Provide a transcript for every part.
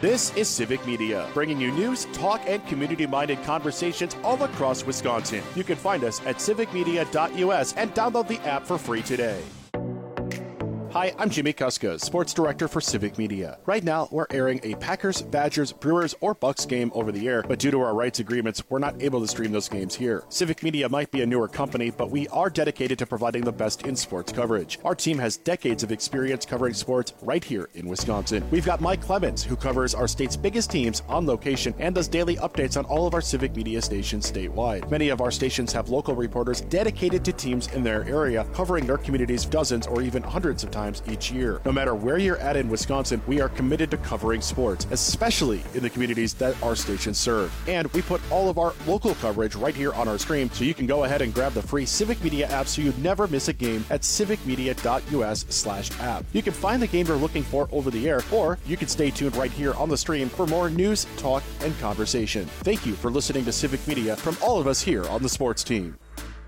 This is Civic Media, bringing you news, talk, and community-minded conversations all across Wisconsin. You can find us at civicmedia.us and download the app for free today. Hi, I'm Jimmy Kuska, Sports Director for Civic Media. Right now, we're airing a Packers, Badgers, Brewers, or Bucks game over the air, but due to our rights agreements, we're not able to stream those games here. Civic Media might be a newer company, but we are dedicated to providing the best in sports coverage. Our team has decades of experience covering sports right here in Wisconsin. We've got Mike Clemens, who covers our state's biggest teams on location and does daily updates on all of our Civic Media stations statewide. Many of our stations have local reporters dedicated to teams in their area, covering their communities dozens or even hundreds of times each year. No matter where you're at in Wisconsin, we are committed to covering sports, especially in the communities that our stations serve. And we put all of our local coverage right here on our stream, so you can go ahead and grab the free Civic Media app so you never miss a game at civicmedia.us/app. You can find the game you're looking for over the air, or you can stay tuned right here on the stream for more news, talk, and conversation. Thank you for listening to Civic Media from all of us here on the sports team.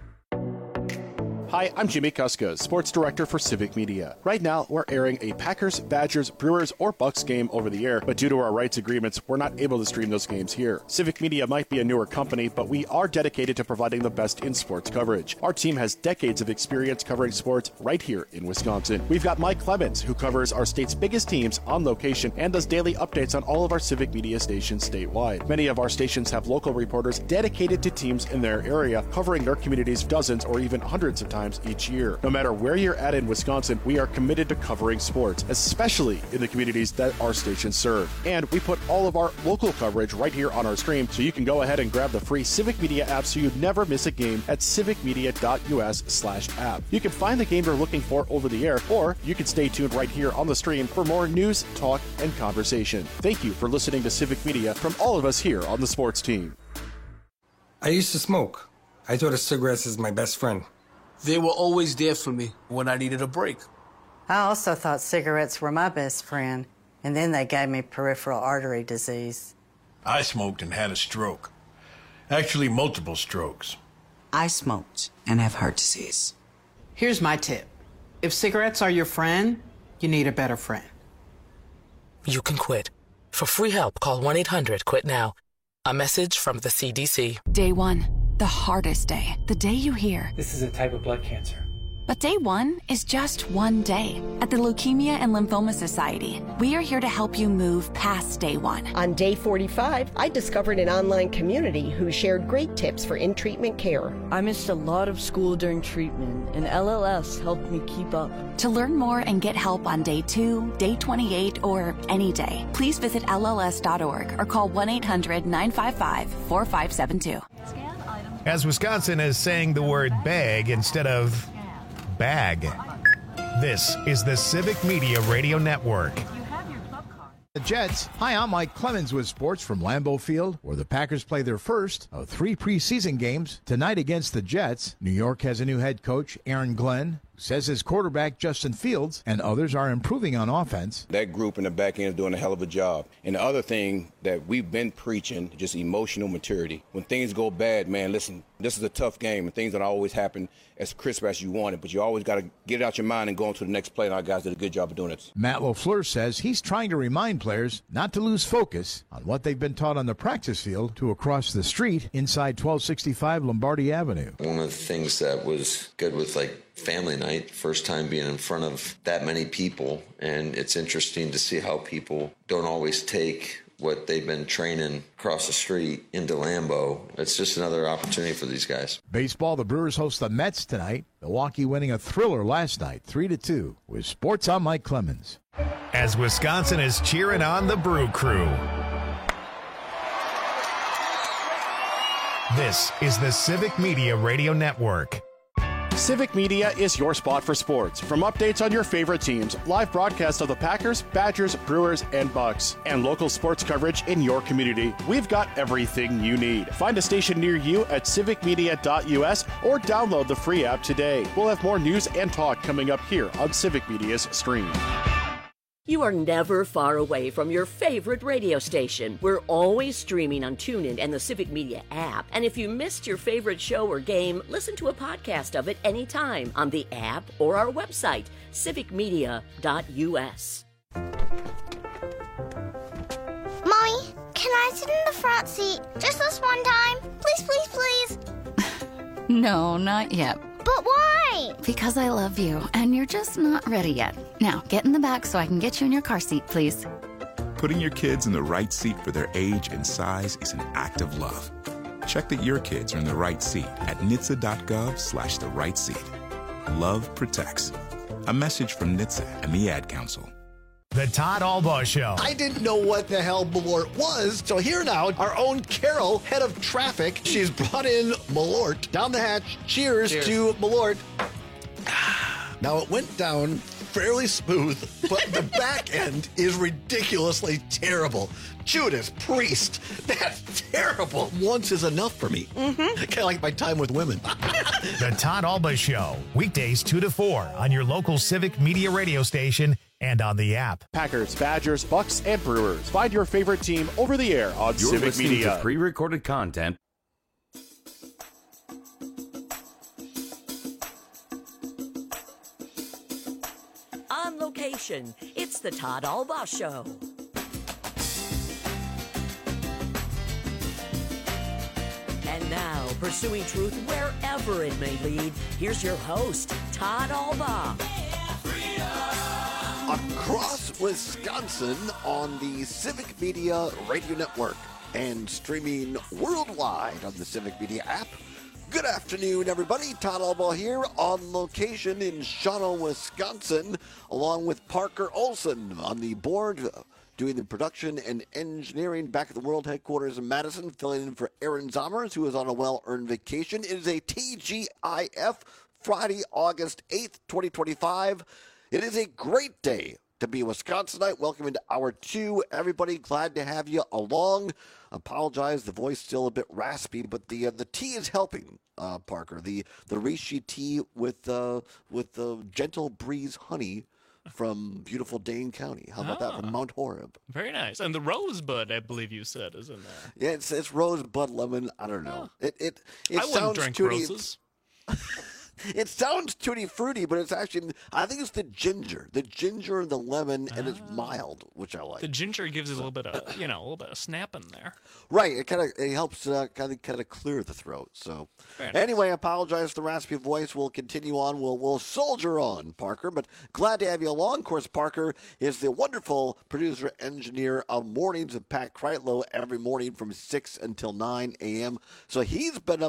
Hi, I'm Jimmy Kuska, Sports Director for Civic Media. Right now, we're airing a Packers, Badgers, Brewers, or Bucks game over the air, but due to our rights agreements, we're not able to stream those games here. Civic Media might be a newer company, but we are dedicated to providing the best in sports coverage. Our team has decades of experience covering sports right here in Wisconsin. We've got Mike Clemens, who covers our state's biggest teams on location and does daily updates on all of our Civic Media stations statewide. Many of our stations have local reporters dedicated to teams in their area, covering their communities dozens or even hundreds of times each year. No matter where you're at in Wisconsin, we are committed to covering sports, especially in the communities that our stations serve. And we put all of our local coverage right here on our stream, so you can go ahead and grab the free Civic Media app so you never miss a game at civicmedia.us/app. You can find the game you're looking for over the air, or you can stay tuned right here on the stream for more news, talk, and conversation. Thank you for listening to Civic Media from all of us here on the sports team. I used to smoke. I thought of cigarettes as my best friend. They were always there for me when I needed a break. I also thought cigarettes were my best friend, and then they gave me peripheral artery disease. I smoked and had a stroke. Actually, multiple strokes. I smoked and have heart disease. Here's my tip. If cigarettes are your friend, you need a better friend. You can quit. For free help, call 1-800-QUIT-NOW. A message from the CDC. Day one. The hardest day, the day you hear, this is a type of blood cancer. But day one is just one day. At the Leukemia and Lymphoma Society, we are here to help you move past day one. On day 45, I discovered an online community who shared great tips for in-treatment care. I missed a lot of school during treatment, and LLS helped me keep up. To learn more and get help on day 2, day 28, or any day, please visit LLS.org or call 1-800-955-4572. As Wisconsin is saying the word bag instead of bag. This is the Civic Media Radio Network. The Jets. Hi, I'm Mike Clemens with sports from Lambeau Field, where the Packers play their first of 3 preseason games tonight against the Jets. New York has a new head coach, Aaron Glenn, who says his quarterback, Justin Fields, and others are improving on offense. That group in the back end is doing a hell of a job. And the other thing that we've been preaching, just emotional maturity. When things go bad, man, listen, this is a tough game, and things don't always happen as crisp as you want it, but you always got to get it out your mind and go on to the next play, and our guys did a good job of doing it. Matt LaFleur says he's trying to remind players not to lose focus on what they've been taught on the practice field to across the street inside 1265 Lombardi Avenue. One of the things that was good with, family night, first time being in front of that many people, and it's interesting to see how people don't always take what they've been training across the street into Lambeau. It's just another opportunity for these guys. Baseball, the Brewers host the Mets tonight. Milwaukee winning a thriller last night, 3-2. With sports, I'm Mike Clemens. As Wisconsin is cheering on the Brew Crew. This is the Civic Media Radio Network. Civic Media is your spot for sports. From updates on your favorite teams, live broadcasts of the Packers, Badgers, Brewers, and Bucks, and local sports coverage in your community, we've got everything you need. Find a station near you at civicmedia.us or download the free app today. We'll have more news and talk coming up here on Civic Media's stream. You are never far away from your favorite radio station. We're always streaming on TuneIn and the Civic Media app. And if you missed your favorite show or game, listen to a podcast of it anytime on the app or our website, civicmedia.us. front seat. Just this one time. Please, please, please. No, not yet. But why? Because I love you, and you're just not ready yet. Now, get in the back so I can get you in your car seat, please. Putting your kids in the right seat for their age and size is an act of love. Check that your kids are in the right seat at NHTSA.gov/the right seat. Love protects. A message from NHTSA and the Ad Council. The Todd Albaugh Show. I didn't know what the hell Malort was, so here now, our own Carol, head of traffic. She's brought in Malort down the hatch. Cheers to Malort. Now, it went down fairly smooth, but the back end is ridiculously terrible. Judas Priest, that's terrible. Once is enough for me. Kind of like my time with women. The Todd Albaugh Show, weekdays 2 to 4 on your local Civic Media radio station and on the app. Packers, Badgers, Bucks, and Brewers. Find your favorite team over the air on You're Civic listening Media. to pre-recorded content. On location, it's the Todd Albaugh Show. And now, pursuing truth wherever it may lead, here's your host, Todd Albaugh. Across Wisconsin on the Civic Media Radio Network and streaming worldwide on the Civic Media app. Good afternoon, everybody. Todd Albaugh here on location in Shawano, Wisconsin, along with Parker Olson on the board, doing the production and engineering back at the World Headquarters in Madison, filling in for Aaron Zommers, who is on a well-earned vacation. It is a TGIF Friday, August 8th, 2025. It is a great day to be a Wisconsinite. Welcome into Hour 2. Everybody, glad to have you along. Apologize, the voice still a bit raspy, but the tea is helping, Parker. The reishi tea with the gentle breeze honey from beautiful Dane County. How about that from Mount Horeb? Very nice. And the rosebud, I believe you said, is in there. Yeah, it's rosebud lemon. I don't know. It I sounds wouldn't drink tutti, roses. It sounds tutti fruity, but it's actually, I think it's the ginger and the lemon, and it's mild, which I like. The ginger gives it a little bit of, a little bit of snap in there. Right, it helps kind of clear the throat. So anyway, I apologize for the raspy voice. We'll continue on. We'll soldier on, Parker. But glad to have you along. Of course, Parker is the wonderful producer engineer of Mornings with Pat Kreitlow every morning from 6 until 9 a.m. So he's put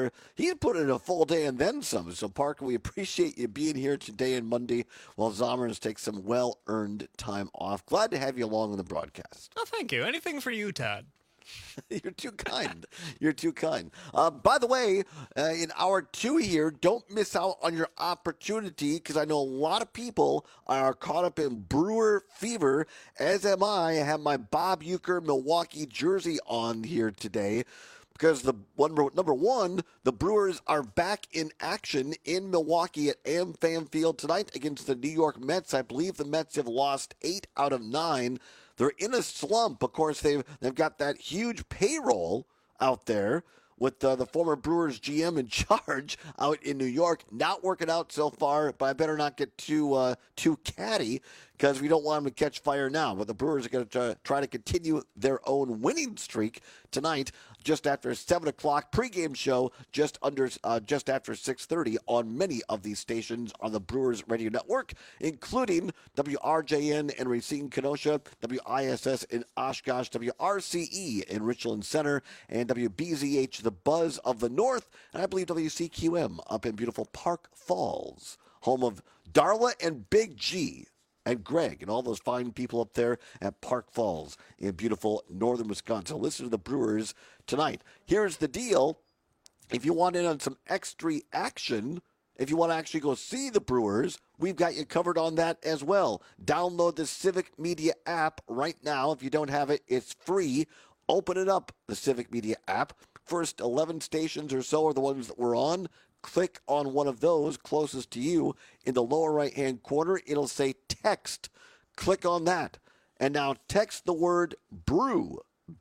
in a full day and then some. So Parker, we appreciate you being here today and Monday while Zommers takes some well-earned time off. Glad to have you along on the broadcast. Oh, thank you. Anything for you, Todd. You're too kind. You're too kind. By the way, in Hour 2 here, don't miss out on your opportunity, because I know a lot of people are caught up in Brewer fever, as am I. I have my Bob Uecker Milwaukee jersey on here today, because number one, the Brewers are back in action in Milwaukee at AmFam Field tonight against the New York Mets. I believe the Mets have lost 8 out of 9. They're in a slump. Of course, they've got that huge payroll out there with the former Brewers GM in charge out in New York. Not working out so far, but I better not get too catty, because we don't want them to catch fire now. But the Brewers are going to try to continue their own winning streak tonight, just after 7 o'clock pregame show, just after 6:30 on many of these stations on the Brewers Radio Network, including WRJN in Racine, Kenosha, WISS in Oshkosh, WRCE in Richland Center, and WBZH, the Buzz of the North, and I believe WCQM up in beautiful Park Falls, home of Darla and Big G and Greg and all those fine people up there at Park Falls in beautiful northern Wisconsin. Listen to the Brewers tonight. Here's the deal. If you want in on some extra action, if you want to actually go see the Brewers, we've got you covered on that as well. Download the Civic Media app right now. If you don't have it, it's free. Open it up, the Civic Media app. First 11 stations or so are the ones that we're on. Click on one of those closest to you. In the lower right-hand corner, it'll say text. Click on that. And now text the word brew,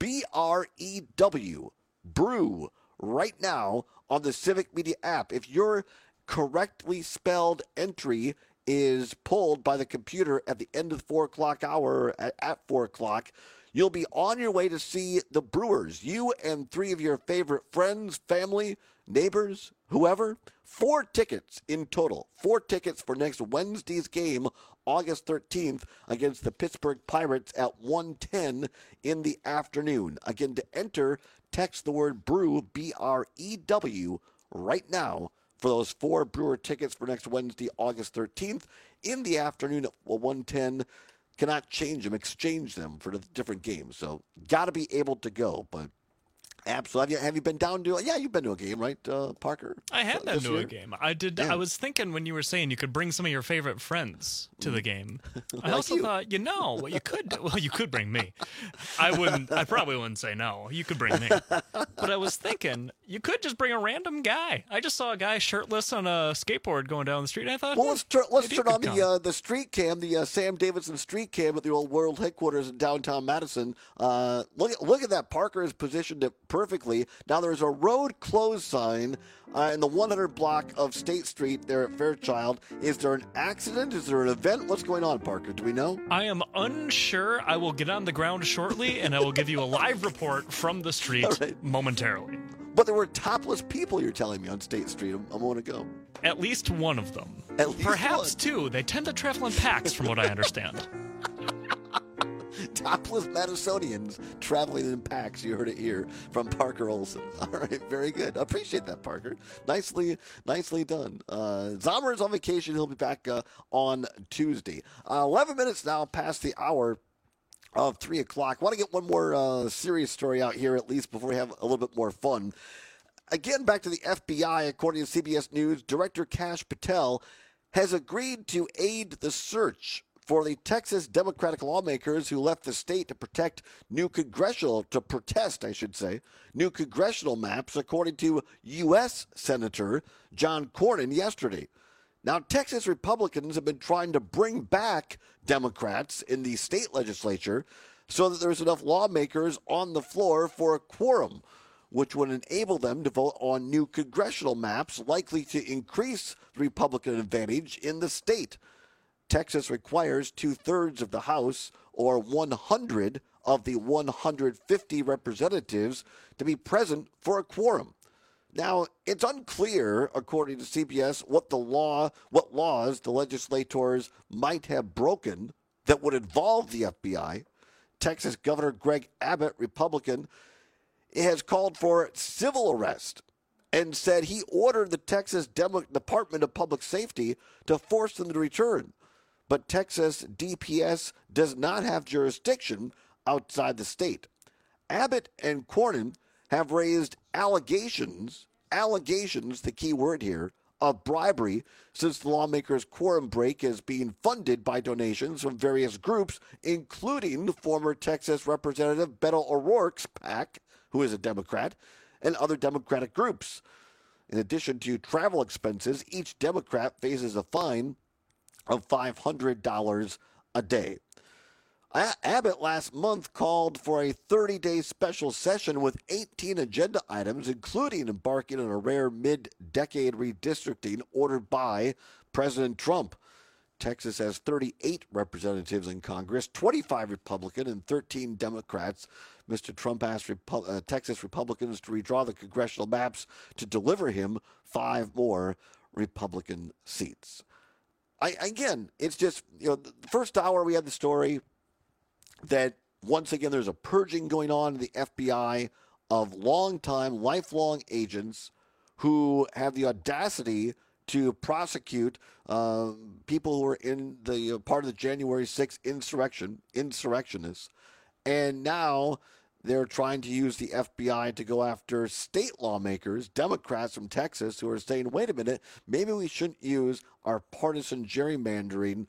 B-R-E-W, brew, right now on the Civic Media app. If your correctly spelled entry is pulled by the computer at the end of the 4 o'clock hour, at 4 o'clock, you'll be on your way to see the Brewers. You and 3 of your favorite friends, family, neighbors, whoever. 4 tickets in total. 4 tickets for next Wednesday's game, August 13th, against the Pittsburgh Pirates at 1:10 in the afternoon. Again, to enter, text the word BREW, B-R-E-W, right now for those 4 Brewer tickets for next Wednesday, August 13th, in the afternoon at 1:10. Cannot change them, exchange them for the different games. So, got to be able to go, but absolutely. Have you been down to? Yeah, you've been to a game, right, Parker? I have been to a game. I did. Yeah. I was thinking when you were saying you could bring some of your favorite friends to the game. I Like also you. thought, what you could do. Well, you could bring me. I wouldn't. I probably wouldn't say no. You could bring me. But I was thinking you could just bring a random guy. I just saw a guy shirtless on a skateboard going down the street. And I thought, Well, let's maybe you turn on could come. the street cam, the Sam Davidson street cam at the old World Headquarters in downtown Madison. Look at that. Parker has positioned it perfectly. Now there's a road closed sign in the 100 block of State Street there at Fairchild. Is there an accident? Is there an event? What's going on, Parker? Do we know? I am unsure. I will get on the ground shortly, and I will give you a live report from the street momentarily. But there were topless people, you're telling me, on State Street a moment ago. At least one of them. At least Perhaps one. 2. They tend to travel in packs, from what I understand. Topless Madisonians traveling in packs. You heard it here from Parker Olson. All right, very good. I appreciate that, Parker. Nicely done. Zomer is on vacation. He'll be back on Tuesday. 11 minutes now past the hour of 3 o'clock. Want to get one more serious story out here, at least, before we have a little bit more fun. Again, back to the FBI. According to CBS News, Director Kash Patel has agreed to aid the search for the Texas Democratic lawmakers who left the state to protest new congressional maps, according to U.S. Senator John Cornyn yesterday. Now, Texas Republicans have been trying to bring back Democrats in the state legislature so that there's enough lawmakers on the floor for a quorum, which would enable them to vote on new congressional maps likely to increase the Republican advantage in the state. Texas requires 2/3 of the House, or 100 of the 150 representatives, to be present for a quorum. Now, it's unclear, according to CBS, what laws the legislators might have broken that would involve the FBI. Texas Governor Greg Abbott, Republican, has called for civil arrest and said he ordered the Texas Department of Public Safety to force them to return. But Texas DPS does not have jurisdiction outside the state. Abbott and Cornyn have raised allegations, the key word here, of bribery since the lawmakers' quorum break is being funded by donations from various groups, including former Texas Representative Beto O'Rourke's PAC, who is a Democrat, and other Democratic groups. In addition to travel expenses, each Democrat faces a fine of $500 a day. Abbott last month called for a 30-day special session with 18 agenda items, including embarking on a rare mid-decade redistricting ordered by President Trump. Texas has 38 representatives in Congress, 25 Republican and 13 Democrats. Mr. Trump asked Texas Republicans to redraw the congressional maps to deliver him 5 more Republican seats. Again, it's just, the first hour we had the story that once again there's a purging going on in the FBI of lifelong agents who have the audacity to prosecute people who were in the part of the January 6th insurrectionists. And now they're trying to use the FBI to go after state lawmakers, Democrats from Texas, who are saying, wait a minute, maybe we shouldn't use our partisan gerrymandering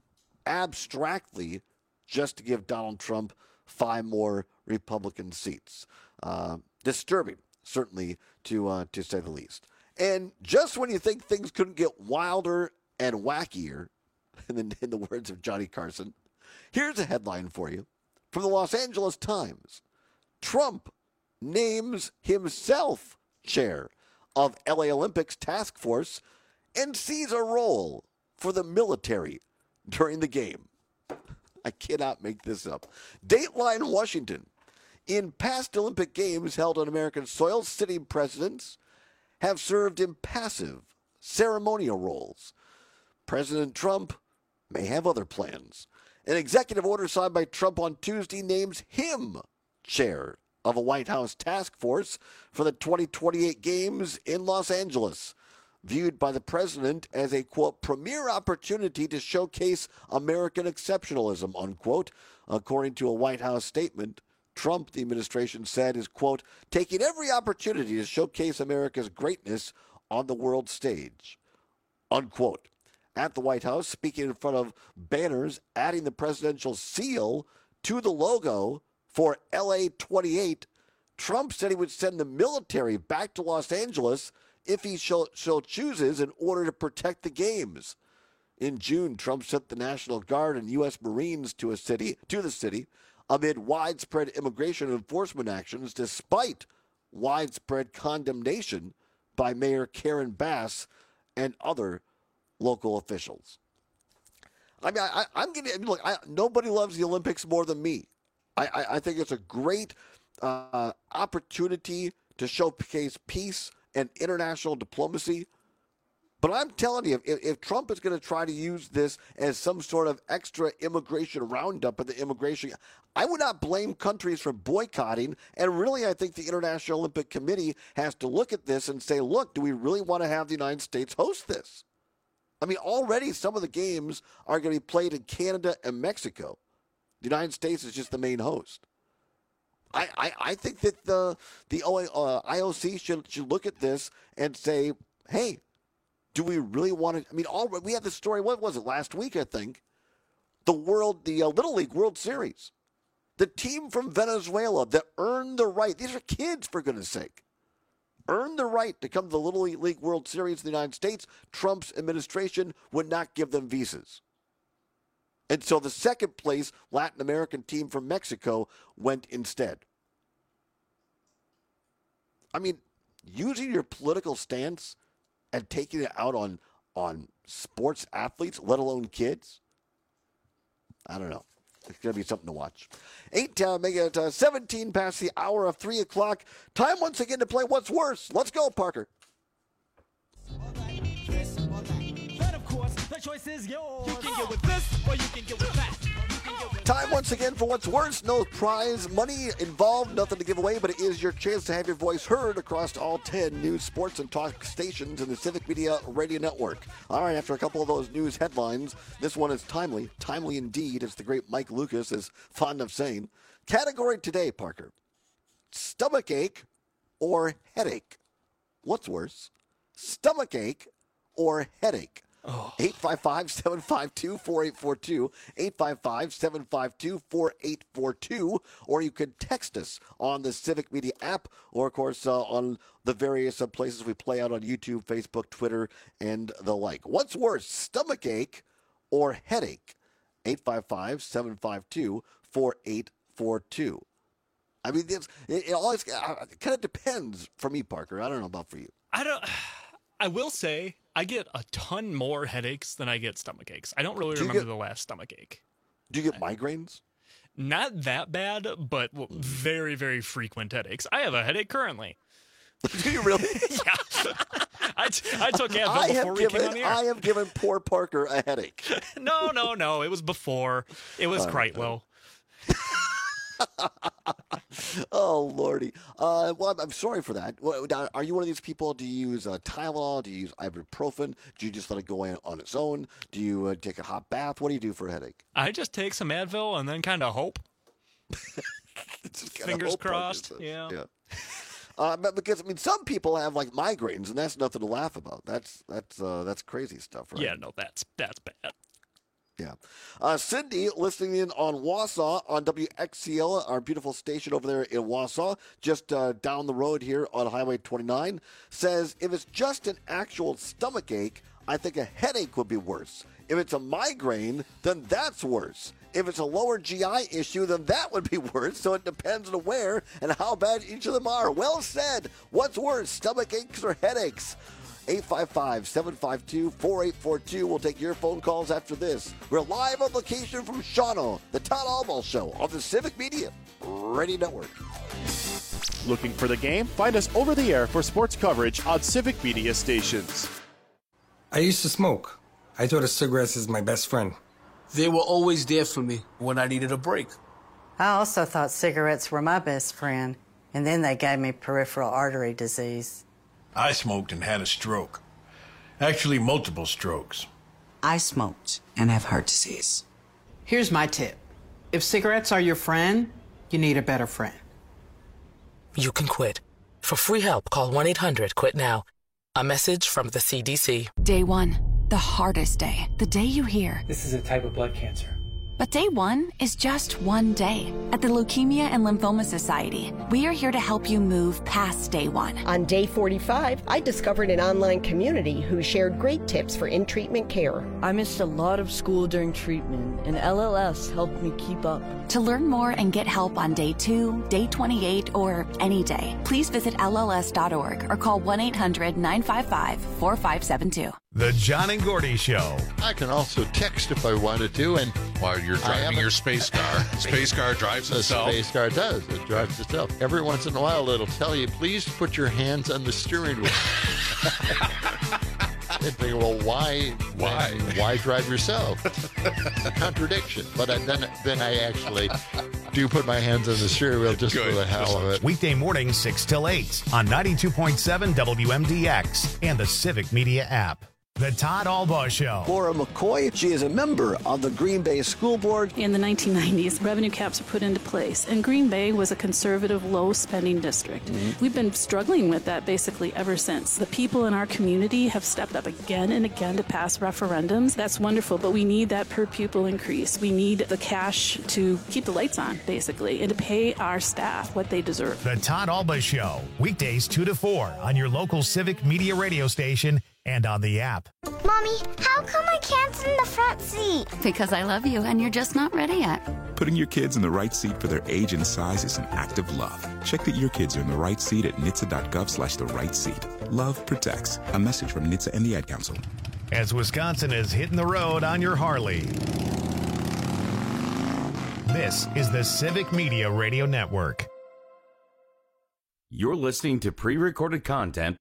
abstractly just to give Donald Trump 5 more Republican seats. Disturbing, certainly, to say the least. And just when you think things couldn't get wilder and wackier, in the words of Johnny Carson, here's a headline for you from the Los Angeles Times. Trump names himself chair of LA Olympics task force and sees a role for the military during the game. I cannot make this up. Dateline Washington. In past Olympic Games held on American soil, sitting presidents have served impassive ceremonial roles. President Trump may have other plans. An executive order signed by Trump on Tuesday names him chair of a White House task force for the 2028 Games in Los Angeles, viewed by the president as a, quote, premier opportunity to showcase American exceptionalism, unquote. According to a White House statement, Trump, the administration said, is, quote, taking every opportunity to showcase America's greatness on the world stage, unquote. At the White House, speaking in front of banners adding the presidential seal to the logo for LA 28, Trump said he would send the military back to Los Angeles if he so chooses in order to protect the games. In June, Trump sent the National Guard and U.S. Marines to the city amid widespread immigration enforcement actions despite widespread condemnation by Mayor Karen Bass and other local officials. I mean, I'm getting look. Nobody loves the Olympics more than me. I think it's a great opportunity to showcase peace and international diplomacy. But I'm telling you, if Trump is going to try to use this as some sort of extra immigration roundup of the immigration, I would not blame countries for boycotting. And really, I think the International Olympic Committee has to look at this and say, look, do we really want to have the United States host this? I mean, already some of the games are going to be played in Canada and Mexico. The United States is just the main host. I think that the IOC should look at this and say, hey, do we really want to? I mean, we had the story, what was it, last week, I think? The Little League World Series. The team from Venezuela that earned the right, these are kids, for goodness sake, earned the right to come to the Little League World Series in the United States. Trump's administration would not give them visas. And so the second place Latin American team from Mexico went instead. I mean, using your political stance and taking it out on sports athletes, let alone kids, I don't know. It's going to be something to watch. 17 past the hour of 3 o'clock. Time once again to play What's Worse. Let's go, Parker. The choice is yours. You can get with this or you can get with that. Time once again for What's Worse. No prize money involved, nothing to give away, but it is your chance to have your voice heard across all 10 news, sports, and talk stations in the Civic Media Radio Network. All right, after a couple of those news headlines, this one is timely. Timely indeed, as the great Mike Lucas is fond of saying. Category today, Parker. Stomachache or headache? What's worse? Stomachache or headache? 855-752-4842, 855-752-4842, or you can text us on the Civic Media app, or, of course, on the various places we play out on YouTube, Facebook, Twitter, and the like. What's worse, stomachache or headache? 855-752-4842. I mean, it always kind of depends for me, Parker. I don't know about for you. I will say I get a ton more headaches than I get stomach aches. I don't really remember the last stomach ache. Do you get migraines? Not that bad, but very, very frequent headaches. I have a headache currently. Do you really? Yeah. I took Advil before we came on the air. I have given poor Parker a headache. No. It was before. It was Kreitlow. Oh, Lordy. Well, I'm sorry for that. Are you one of these people? Do you use Tylenol? Do you use ibuprofen? Do you just let it go on its own? Do you take a hot bath? What do you do for a headache? I just take some Advil and then kind of hope. Fingers crossed. Yeah. But because, I mean, some people have, like, migraines, and that's nothing to laugh about. That's crazy stuff, right? Yeah, no, that's bad. Yeah. Cindy, listening in on Wausau on WXCL, our beautiful station over there in Wausau, just down the road here on Highway 29, says, if it's just an actual stomach ache, I think a headache would be worse. If it's a migraine, then that's worse. If it's a lower GI issue, then that would be worse. So it depends on where and how bad each of them are. Well said. What's worse, stomach aches or headaches? 855-752-4842. We'll take your phone calls after this. We're live on location from Shawano, the Todd Albaugh Show on the Civic Media Radio Network. Looking for the game? Find us over the air for sports coverage on Civic Media stations. I used to smoke. I thought of cigarettes as my best friend. They were always there for me when I needed a break. I also thought cigarettes were my best friend, and then they gave me peripheral artery disease. I smoked and had a stroke. Actually, multiple strokes. I smoked and have heart disease. Here's my tip. If cigarettes are your friend, you need a better friend. You can quit. For free help, call 1-800-QUIT-NOW. A message from the CDC. Day 1, the hardest day. The day you hear, This is a type of blood cancer. but day 1 is just one day. At the Leukemia and Lymphoma Society, we are here to help you move past day 1. On day 45, I discovered an online community who shared great tips for in-treatment care. I missed a lot of school during treatment, and LLS helped me keep up. To learn more and get help on day 2, day 28, or any day, please visit LLS.org or call 1-800-955-4572. The John and Gordy Show. I can also text if I wanted to, and while you're driving your space car, space car drives itself. The space car does. It drives itself. Every once in a while, it'll tell you, please put your hands on the steering wheel. And think, well, why drive yourself? It's a contradiction. But then I actually do put my hands on the steering wheel just for the hell of it. Weekday morning, 6 till 8 on 92.7 WMDX and the Civic Media app. The Todd Albaugh Show. Laura McCoy, she is a member of the Green Bay School Board. In the 1990s, revenue caps were put into place, and Green Bay was a conservative, low-spending district. We've been struggling with that basically ever since. The people in our community have stepped up again and again to pass referendums. That's wonderful, but we need that per-pupil increase. We need the cash to keep the lights on, basically, and to pay our staff what they deserve. The Todd Albaugh Show, weekdays 2 to 4 on your local Civic Media radio station and on the app. Mommy, how come I can't sit in the front seat? Because I love you and you're just not ready yet. Putting your kids in the right seat for their age and size is an act of love. Check that your kids are in the right seat at nhtsa.gov/the-right seat. Love protects. A message from NHTSA and the Ad Council. As Wisconsin is hitting the road on your Harley. This is the Civic Media Radio Network. You're listening to pre-recorded content.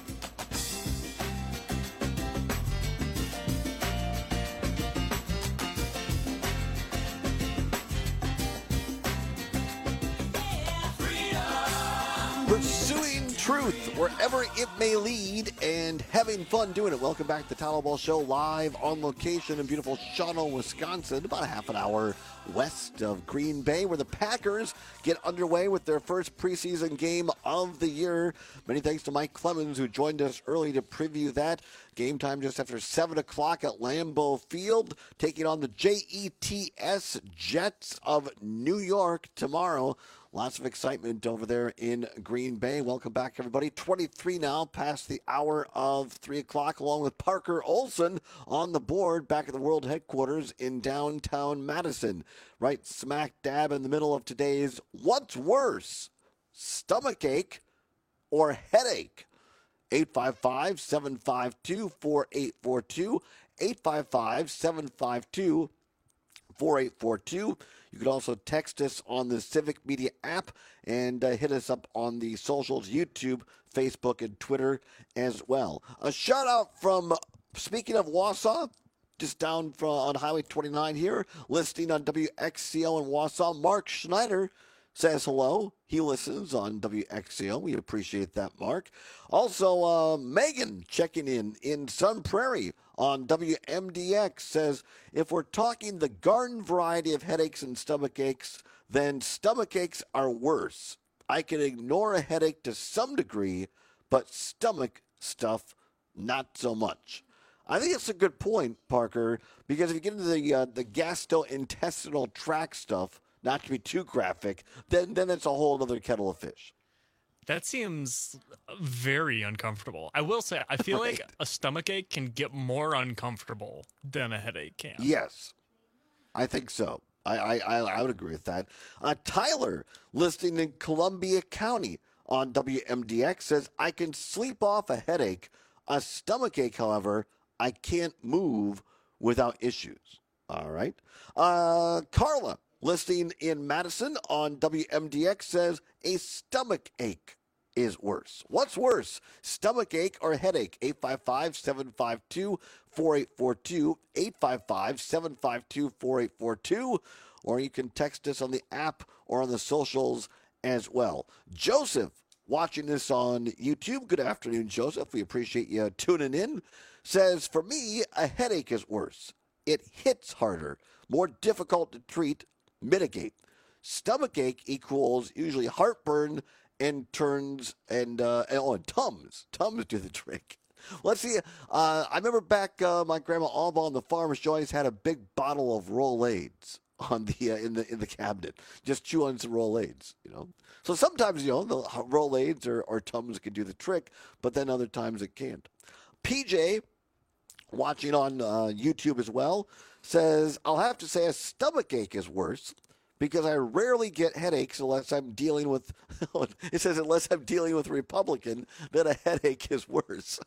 Pursuing truth wherever it may lead and having fun doing it. Welcome back to the Todd Albaugh Show, live on location in beautiful Shawano, Wisconsin, about a half an hour west of Green Bay, where the Packers get underway with their first preseason game of the year. Many thanks to Mike Clemens, who joined us early to preview that. Game time just after 7 o'clock at Lambeau Field, taking on the Jets Jets of New York tomorrow. Lots of excitement over there in Green Bay. Welcome back, everybody. 23 now, past the hour of 3 o'clock, along with Parker Olson on the board back at the world headquarters in downtown Madison. Right smack dab in the middle of today's What's Worse, Stomachache or Headache? 855-752-4842. 855-752-4842. You can also text us on the Civic Media app and hit us up on the socials, YouTube, Facebook, and Twitter as well. A shout out from, speaking of Wausau, just down on Highway 29 here, listening on WXCO in Wausau. Mark Schneider says hello. He listens on WXCO. We appreciate that, Mark. Also, Megan checking in Sun Prairie on WMDX says, if we're talking the garden variety of headaches and stomach aches, then stomach aches are worse. I can ignore a headache to some degree, but stomach stuff, not so much. I think it's a good point, Parker, because if you get into the gastrointestinal tract stuff, not to be too graphic, then it's a whole other kettle of fish. That seems very uncomfortable. I will say, I feel like a stomachache can get more uncomfortable than a headache can. Yes, I think so. I would agree with that. Tyler, listening in Columbia County on WMDX, says, I can sleep off a headache A stomachache, however, I can't move without issues. All right. Carla, listening in Madison on WMDX, says a stomach ache is worse. What's worse, stomach ache or headache? 855-752-4842, 855-752-4842, or you can text us on the app or on the socials as well. Joseph, watching this on YouTube, good afternoon, Joseph. We appreciate you tuning in. Says, for me, a headache is worse. It hits harder, more difficult to treat, mitigate. Stomachache equals usually heartburn and Tums. Tums do the trick. Let's see. I remember back my grandma Alba on the farm, she always had a big bottle of Rolaids on the in the cabinet. Just chew on some Rolaids, So sometimes, the Rolaids or Tums can do the trick, but then other times it can't. PJ, watching on YouTube as well, says, I'll have to say a stomachache is worse because I rarely get headaches unless I'm dealing with, it says unless I'm dealing with a Republican, then a headache is worse.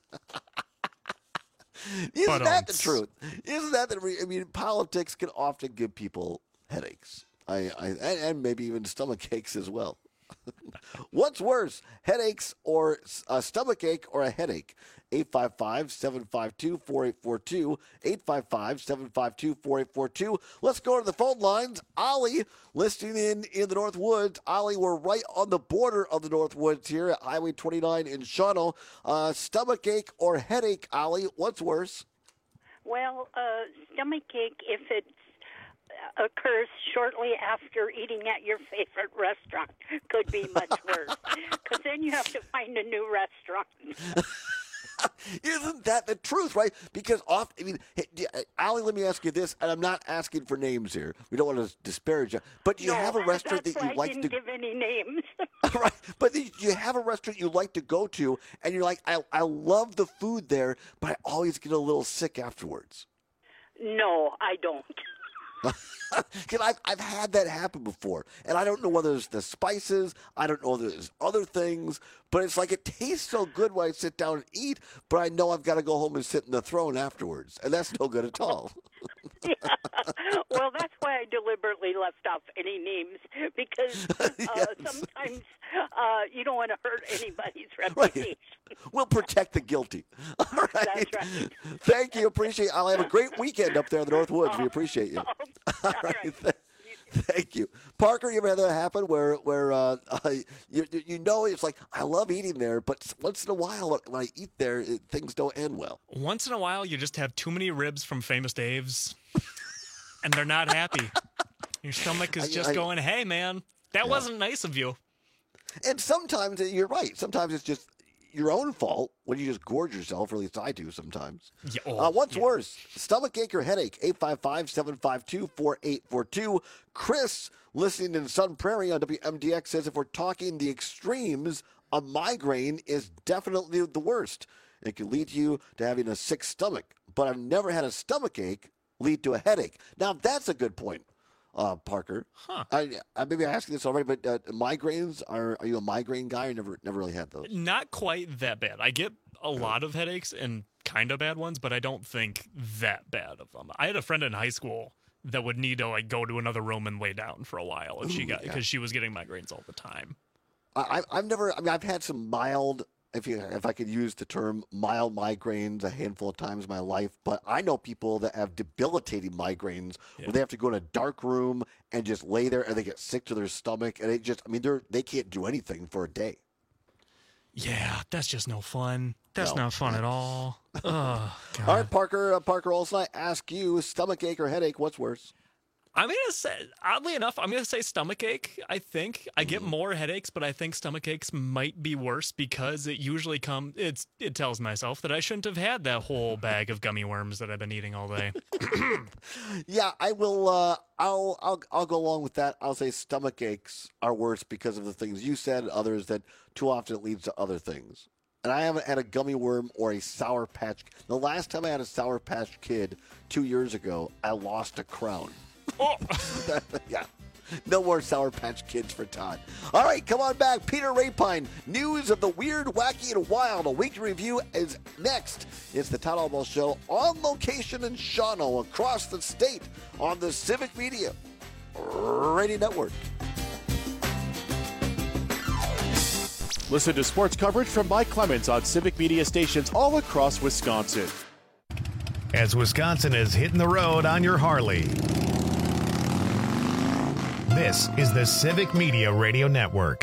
Isn't that the truth? Isn't that politics can often give people headaches. And maybe even stomach aches as well. What's worse, headaches or a stomach ache or a headache? 855-752-4842, 855-752-4842. Let's go to the phone lines. Ollie, listening in the North Woods. Ollie, we're right on the border of the North Woods here at Highway 29 in Shawano. Stomach ache or headache, Ollie, what's worse? Well, stomach ache, if it occurs shortly after eating at your favorite restaurant, could be much worse. Because then you have to find a new restaurant. Isn't that the truth, right? Because often, Allie, let me ask you this, and I'm not asking for names here. We don't want to disparage you, but do you have a restaurant that you like to? I didn't give any names. Right, but you have a restaurant you like to go to, and you're like, I love the food there, but I always get a little sick afterwards. No, I don't. Because I've had that happen before, and I don't know whether it's the spices, I don't know whether there's other things, but it's like it tastes so good when I sit down and eat, but I know I've got to go home and sit in the throne afterwards, and that's no good at all. Yeah. Well, that's why I deliberately left off any names, because sometimes you don't want to hurt anybody's reputation. Right. We'll protect the guilty. All right. That's right. Thank you. Appreciate it. I'll have a great weekend up there in the North Woods. We appreciate you. All right. Thank you. Parker, you ever had that happen where it's like, I love eating there, but once in a while when I eat there, things don't end well. Once in a while, you just have too many ribs from Famous Dave's, and they're not happy. Your stomach is just going, hey, man, that wasn't nice of you. And sometimes, you're right, sometimes it's just your own fault when you just gorge yourself, or at least I do sometimes. Yeah, what's worse, stomach ache or headache? 855-752-4842. Chris, listening in Sun Prairie on WMDX, says if we're talking the extremes, a migraine is definitely the worst. It can lead you to having a sick stomach, but I've never had a stomach ache lead to a headache. Now, that's a good point. Parker. Huh. I maybe I asked you this already, but migraines, are you a migraine guy or never really had those? Not quite that bad. I get a lot of headaches and kind of bad ones, but I don't think that bad of them. I had a friend in high school that would need to go to another room and lay down for a while if because she was getting migraines all the time. I've had some mild, if I could use the term, mild migraines a handful of times in my life, but I know people that have debilitating migraines where they have to go in a dark room and just lay there and they get sick to their stomach and they can't do anything for a day. Yeah, that's just no fun. That's not fun at all. Oh, God. All right, Parker Olson, I ask you, stomach ache or headache, what's worse? I'm going to say, oddly enough, I'm going to say stomach ache, I think. I get more headaches, but I think stomach aches might be worse because it usually it tells myself that I shouldn't have had that whole bag of gummy worms that I've been eating all day. Yeah, I will, I'll go along with that. I'll say stomach aches are worse because of the things you said, others that too often it leads to other things. And I haven't had a gummy worm or a Sour Patch. The last time I had a Sour Patch Kid 2 years ago, I lost a crown. Oh. Yeah. No more Sour Patch Kids for Todd. All right, come on back. Peter Rapine, news of the weird, wacky, and wild. A weekly review is next. It's the Todd Almo Show on location in Shawano across the state on the Civic Media Radio Network. Listen to sports coverage from Mike Clemens on Civic Media stations all across Wisconsin. As Wisconsin is hitting the road on your Harley. This is the Civic Media Radio Network.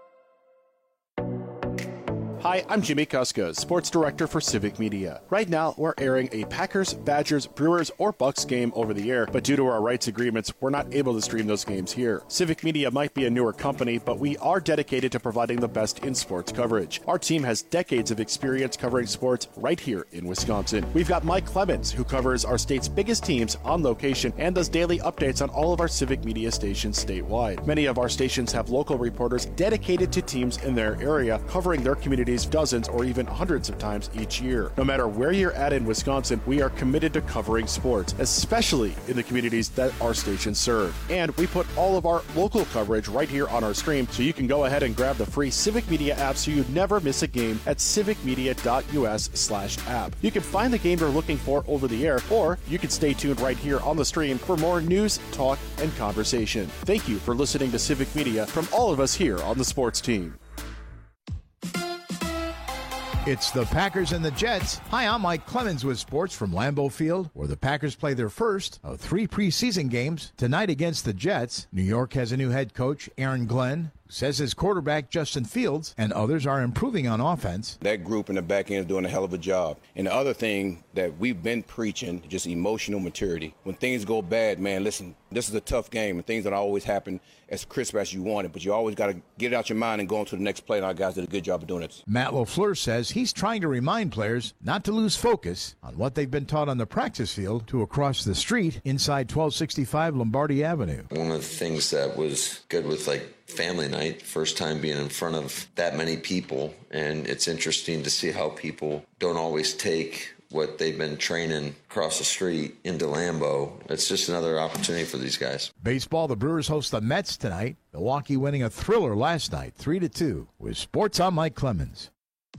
Hi, I'm Jimmy Kuska, Sports Director for Civic Media. Right now, we're airing a Packers, Badgers, Brewers, or Bucks game over the air, but due to our rights agreements, we're not able to stream those games here. Civic Media might be a newer company, but we are dedicated to providing the best in sports coverage. Our team has decades of experience covering sports right here in Wisconsin. We've got Mike Clemens, who covers our state's biggest teams on location and does daily updates on all of our Civic Media stations statewide. Many of our stations have local reporters dedicated to teams in their area, covering their communities dozens or even hundreds of times each year. No matter where you're at in Wisconsin, we are committed to covering sports, especially in the communities that our stations serve. And we put all of our local coverage right here on our stream, so you can go ahead and grab the free Civic Media app so you never miss a game at civicmedia.us/app. You can find the game you're looking for over the air, or you can stay tuned right here on the stream for more news, talk, and conversation. Thank you for listening to Civic Media from all of us here on the sports team. It's the Packers and the Jets. Hi, I'm Mike Clemens with sports from Lambeau Field, where the Packers play their first of 3 preseason games tonight against the Jets. New York has a new head coach, Aaron Glenn, who says his quarterback, Justin Fields, and others are improving on offense. That group in the back end is doing a hell of a job. And the other thing that we've been preaching, just emotional maturity. When things go bad, man, listen, this is a tough game, and things don't always happen as crisp as you want it, but you always got to get it out your mind and go on to the next play, and our guys did a good job of doing it. Matt LaFleur says he's trying to remind players not to lose focus on what they've been taught on the practice field to across the street inside 1265 Lombardi Avenue. One of the things that was good with, family night, first time being in front of that many people, and it's interesting to see how people don't always take what they've been training across the street into Lambeau. It's just another opportunity for these guys. Baseball, the Brewers host the Mets tonight. Milwaukee winning a thriller last night, 3-2. With sports, I'm Mike Clemens.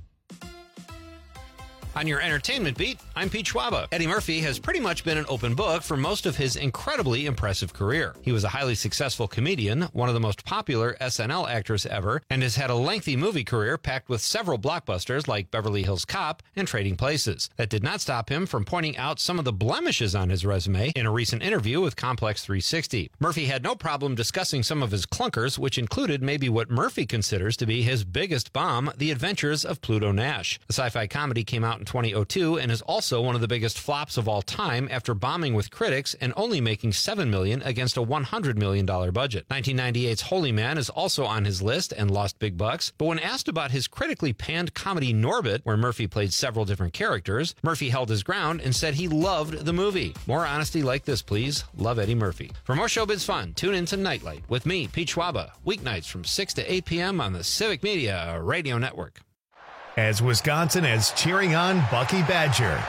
On your entertainment beat, I'm Pete Schwaba. Eddie Murphy has pretty much been an open book for most of his incredibly impressive career. He was a highly successful comedian, one of the most popular SNL actors ever, and has had a lengthy movie career packed with several blockbusters like Beverly Hills Cop and Trading Places. That did not stop him from pointing out some of the blemishes on his resume in a recent interview with Complex 360. Murphy had no problem discussing some of his clunkers, which included maybe what Murphy considers to be his biggest bomb, The Adventures of Pluto Nash. The sci-fi comedy came out in 2002 and is also one of the biggest flops of all time after bombing with critics and only making $7 million against a $100 million budget. 1998's Holy Man is also on his list and lost big bucks, but when asked about his critically panned comedy Norbit, where Murphy played several different characters, Murphy held his ground and said he loved the movie. More honesty like this, please. Love, Eddie Murphy. For more showbiz fun, tune in to Nightlight with me, Pete Schwaba, weeknights from 6 to 8 p.m. on the Civic Media Radio Network. As Wisconsin is cheering on Bucky Badger.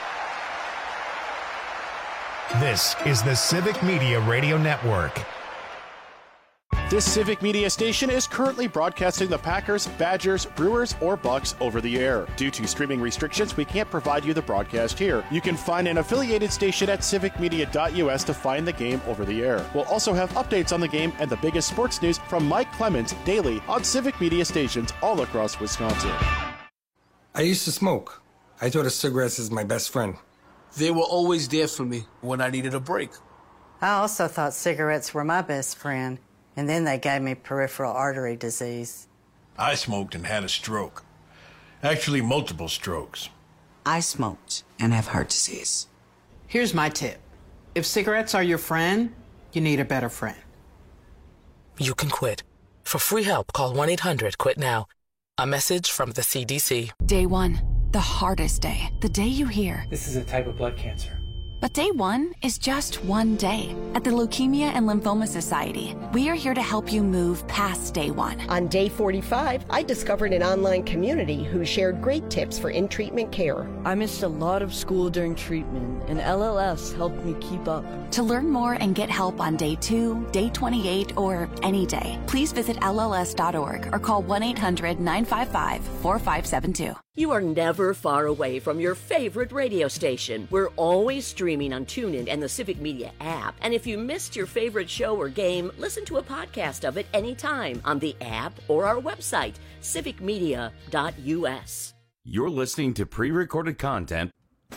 This is the Civic Media Radio Network. This Civic Media station is currently broadcasting the Packers, Badgers, Brewers, or Bucks over the air. Due to streaming restrictions, we can't provide you the broadcast here. You can find an affiliated station at civicmedia.us to find the game over the air. We'll also have updates on the game and the biggest sports news from Mike Clemens daily on Civic Media stations all across Wisconsin. I used to smoke. I thought of cigarettes as my best friend. They were always there for me when I needed a break. I also thought cigarettes were my best friend, and then they gave me peripheral artery disease. I smoked and had a stroke. Actually, multiple strokes. I smoked and have heart disease. Here's my tip. If cigarettes are your friend, you need a better friend. You can quit. For free help, call 1-800-QUIT-NOW. A message from the CDC. Day 1, the hardest day. The day you hear, this is a type of blood cancer. But day one is just one day. At the Leukemia and Lymphoma Society, we are here to help you move past day one. On day 45, I discovered an online community who shared great tips for in-treatment care. I missed a lot of school during treatment, and LLS helped me keep up. To learn more and get help on day 2, day 28, or any day, please visit LLS.org or call 1-800-955-4572. You are never far away from your favorite radio station. We're always streaming on TuneIn and the Civic Media app. And if you missed your favorite show or game, listen to a podcast of it anytime on the app or our website, civicmedia.us. You're listening to pre-recorded content.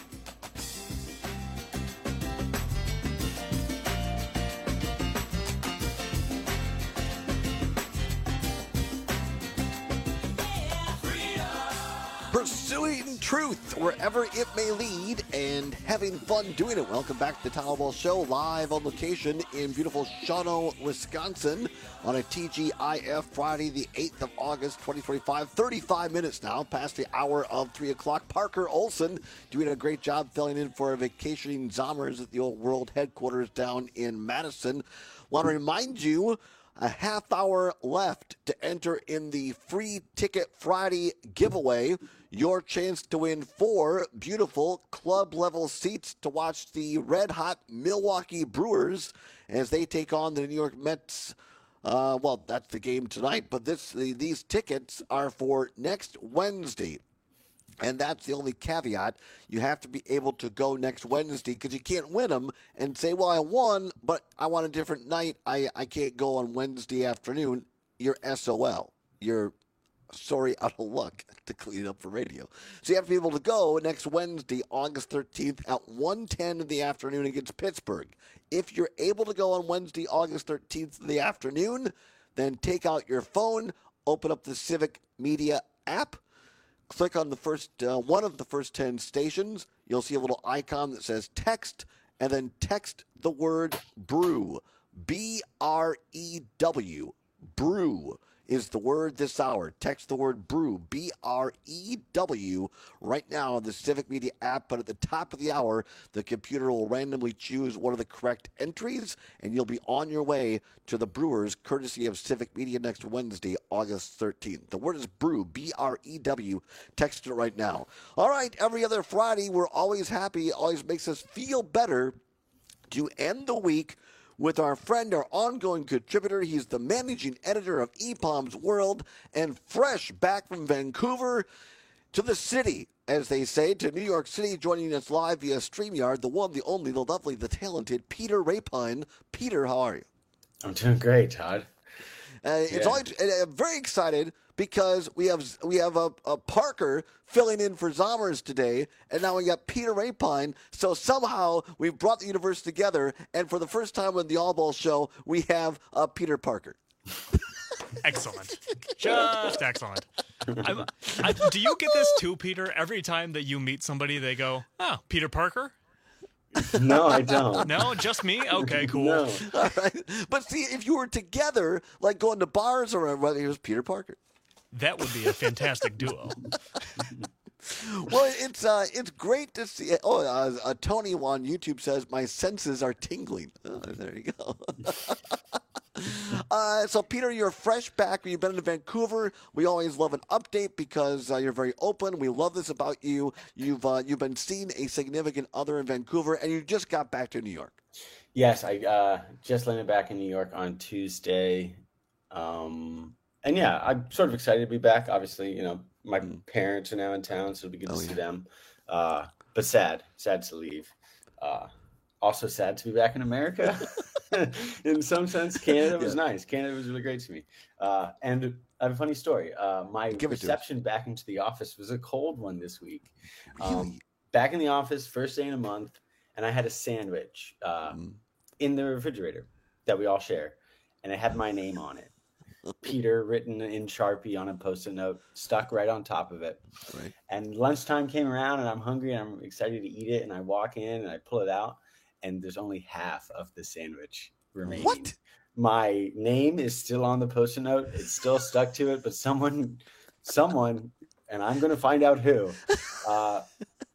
Pursuing truth wherever it may lead and having fun doing it. Welcome back to the Towel Ball Show, live on location in beautiful Shawano, Wisconsin on a TGIF Friday, the 8th of August, 2025. 35 minutes now past the hour of 3 o'clock. Parker Olson doing a great job filling in for vacationing Zommers at the Old World headquarters down in Madison. Want to remind you, a half hour left to enter in the Free Ticket Friday giveaway. Your chance to win 4 beautiful club-level seats to watch the red-hot Milwaukee Brewers as they take on the New York Mets. Well, that's the game tonight, but these tickets are for next Wednesday. And that's the only caveat. You have to be able to go next Wednesday because you can't win them and say, well, I won, but I want a different night. I can't go on Wednesday afternoon. You're SOL. You're sorry out of luck to clean up for radio. So you have to be able to go next Wednesday, August 13th at 1:10 in the afternoon against Pittsburgh. If you're able to go on Wednesday, August 13th in the afternoon, then take out your phone, open up the Civic Media app, click on the first one of the first 10 stations. You'll see a little icon that says text, and then text the word brew. B-R-E-W. Brew is the word this hour. Text the word brew. B-R-E-W. Right now on the Civic Media app, but at the top of the hour, the computer will randomly choose one of the correct entries, and you'll be on your way to the Brewers, courtesy of Civic Media next Wednesday, August 13th. The word is brew, B-R-E-W. Text it right now. All right, every other Friday, we're always happy. Always makes us feel better to end the week with our friend, our ongoing contributor. He's the managing editor of EPOM's World, and fresh back from Vancouver to the city, as they say, to New York City, joining us live via StreamYard, the one, the only, the lovely, the talented Peter Rapine. Peter, how are you? I'm doing great, Todd. It's always, I'm very excited because we have a Parker filling in for Zommers today, and now we got Peter Rapine. So somehow we've brought the universe together, and for the first time on the All Ball Show, we have Peter Parker. Excellent. Just excellent. Do you get this too, Peter? Every time that you meet somebody, they go, "Oh, Peter Parker?" No, I don't. No, just me? Okay, cool. No. All right. But see, if you were together, like going to bars or whatever, it was Peter Parker. That would be a fantastic duo. Well, it's great to see. Tony on YouTube says, my senses are tingling. Oh, there you go. So, Peter, you're fresh back. You've been in Vancouver. We always love an update because you're very open. We love this about you. You've been seeing a significant other in Vancouver, and you just got back to New York. Yes, I just landed back in New York on Tuesday. And yeah, I'm sort of excited to be back. Obviously, you know, my parents are now in town, so it'll be good to see them. But sad to leave. Also sad to be back in America. In some sense, Canada was nice. Canada was really great to me. And I have a funny story. My reception back into the office was a cold one this week. Back in the office, first day in a month, and I had a sandwich in the refrigerator that we all share, and it had my name on it. Peter written in Sharpie on a Post-it note, stuck right on top of it. Right. And lunchtime came around, and I'm hungry, and I'm excited to eat it, and I walk in, and I pull it out, and there's only half of the sandwich remaining. What? My name is still on the Post-it note. It's still stuck to it, but someone, and I'm going to find out who,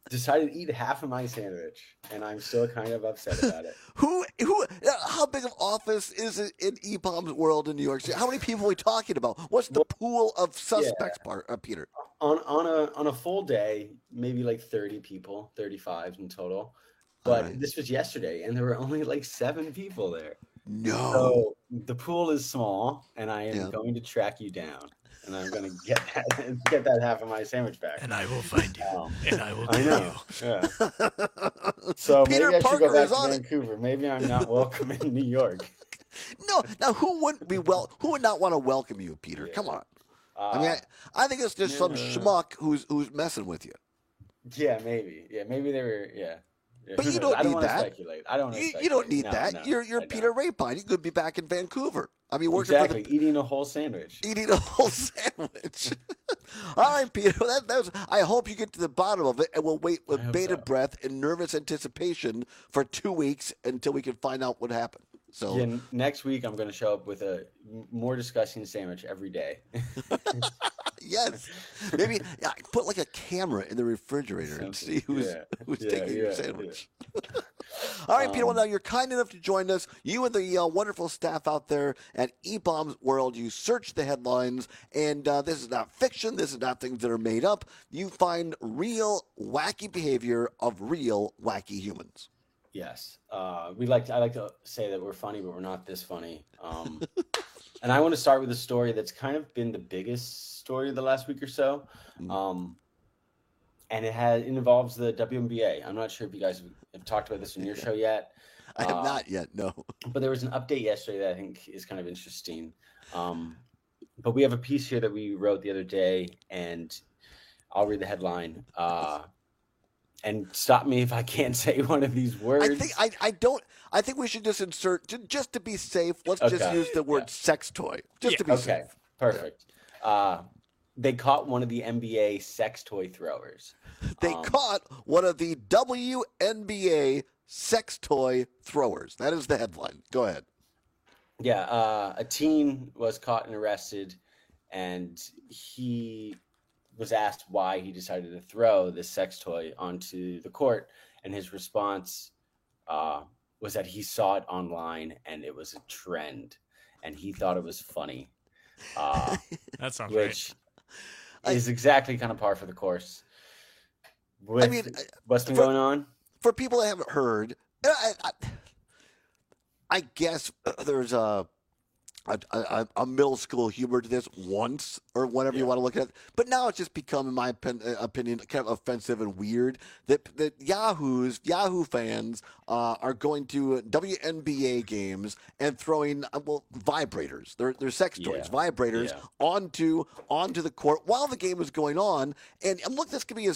decided to eat half of my sandwich, and I'm still kind of upset about it. How big of office is it in EPOM's world in New York City? How many people are we talking about? What's the pool of suspects, Peter? On a full day, maybe like 30 people, 35 in total. But this was yesterday, and there were only like 7 people there. No. So the pool is small, and I am going to track you down, and I'm going to get that half of my sandwich back. And I will find you, and I will kill you. Yeah. So Peter maybe I should go back Parker to Vancouver. Maybe I'm not welcome in New York. No. Now, who would not want to welcome you, Peter? Come on. I think it's just some schmuck who's messing with you. Yeah, maybe. Yeah, maybe they were. Yeah. But you don't need that. Speculate. I don't. You don't need that. No, you're Peter Rapine. You could be back in Vancouver. I mean, working exactly. Eating a whole sandwich. Eating a whole sandwich. All right, Peter. I hope you get to the bottom of it, and we'll wait with bated breath and nervous anticipation for 2 weeks until we can find out what happened. So next week I'm going to show up with a more disgusting sandwich every day. Yes, maybe put like a camera in the refrigerator and see who's taking your sandwich. Yeah. All right, Peter. Well, now you're kind enough to join us. You and the wonderful staff out there at EPOM's World. You search the headlines, and this is not fiction. This is not things that are made up. You find real wacky behavior of real wacky humans. Yes, I like to say that we're funny, but we're not this funny. And I want to start with a story that's kind of been the biggest story of the last week or so, and it involves the WNBA. I'm not sure if you guys have talked about this in your show yet. I have not yet, no. But there was an update yesterday that I think is kind of interesting. But we have a piece here that we wrote the other day, and I'll read the headline. And stop me if I can't say one of these words. I think we should just insert, just to be safe, let's just use the word sex toy. Just to be safe. Perfect. They caught one of the NBA sex toy throwers. They caught one of the WNBA sex toy throwers. That is the headline. Go ahead. Yeah, a teen was caught and arrested, and he was asked why he decided to throw this sex toy onto the court, and his response was that he saw it online and it was a trend, and he thought it was funny. That sounds which is exactly kind of par for the course. What's been going on? For people that haven't heard, I guess there's a middle school humor to this once, or whatever you want to look at it. But now it's just become, in my opinion, kind of offensive and weird that Yahoo fans are going to WNBA games and throwing vibrators, they're sex toys, vibrators onto the court while the game is going on. And look, this could be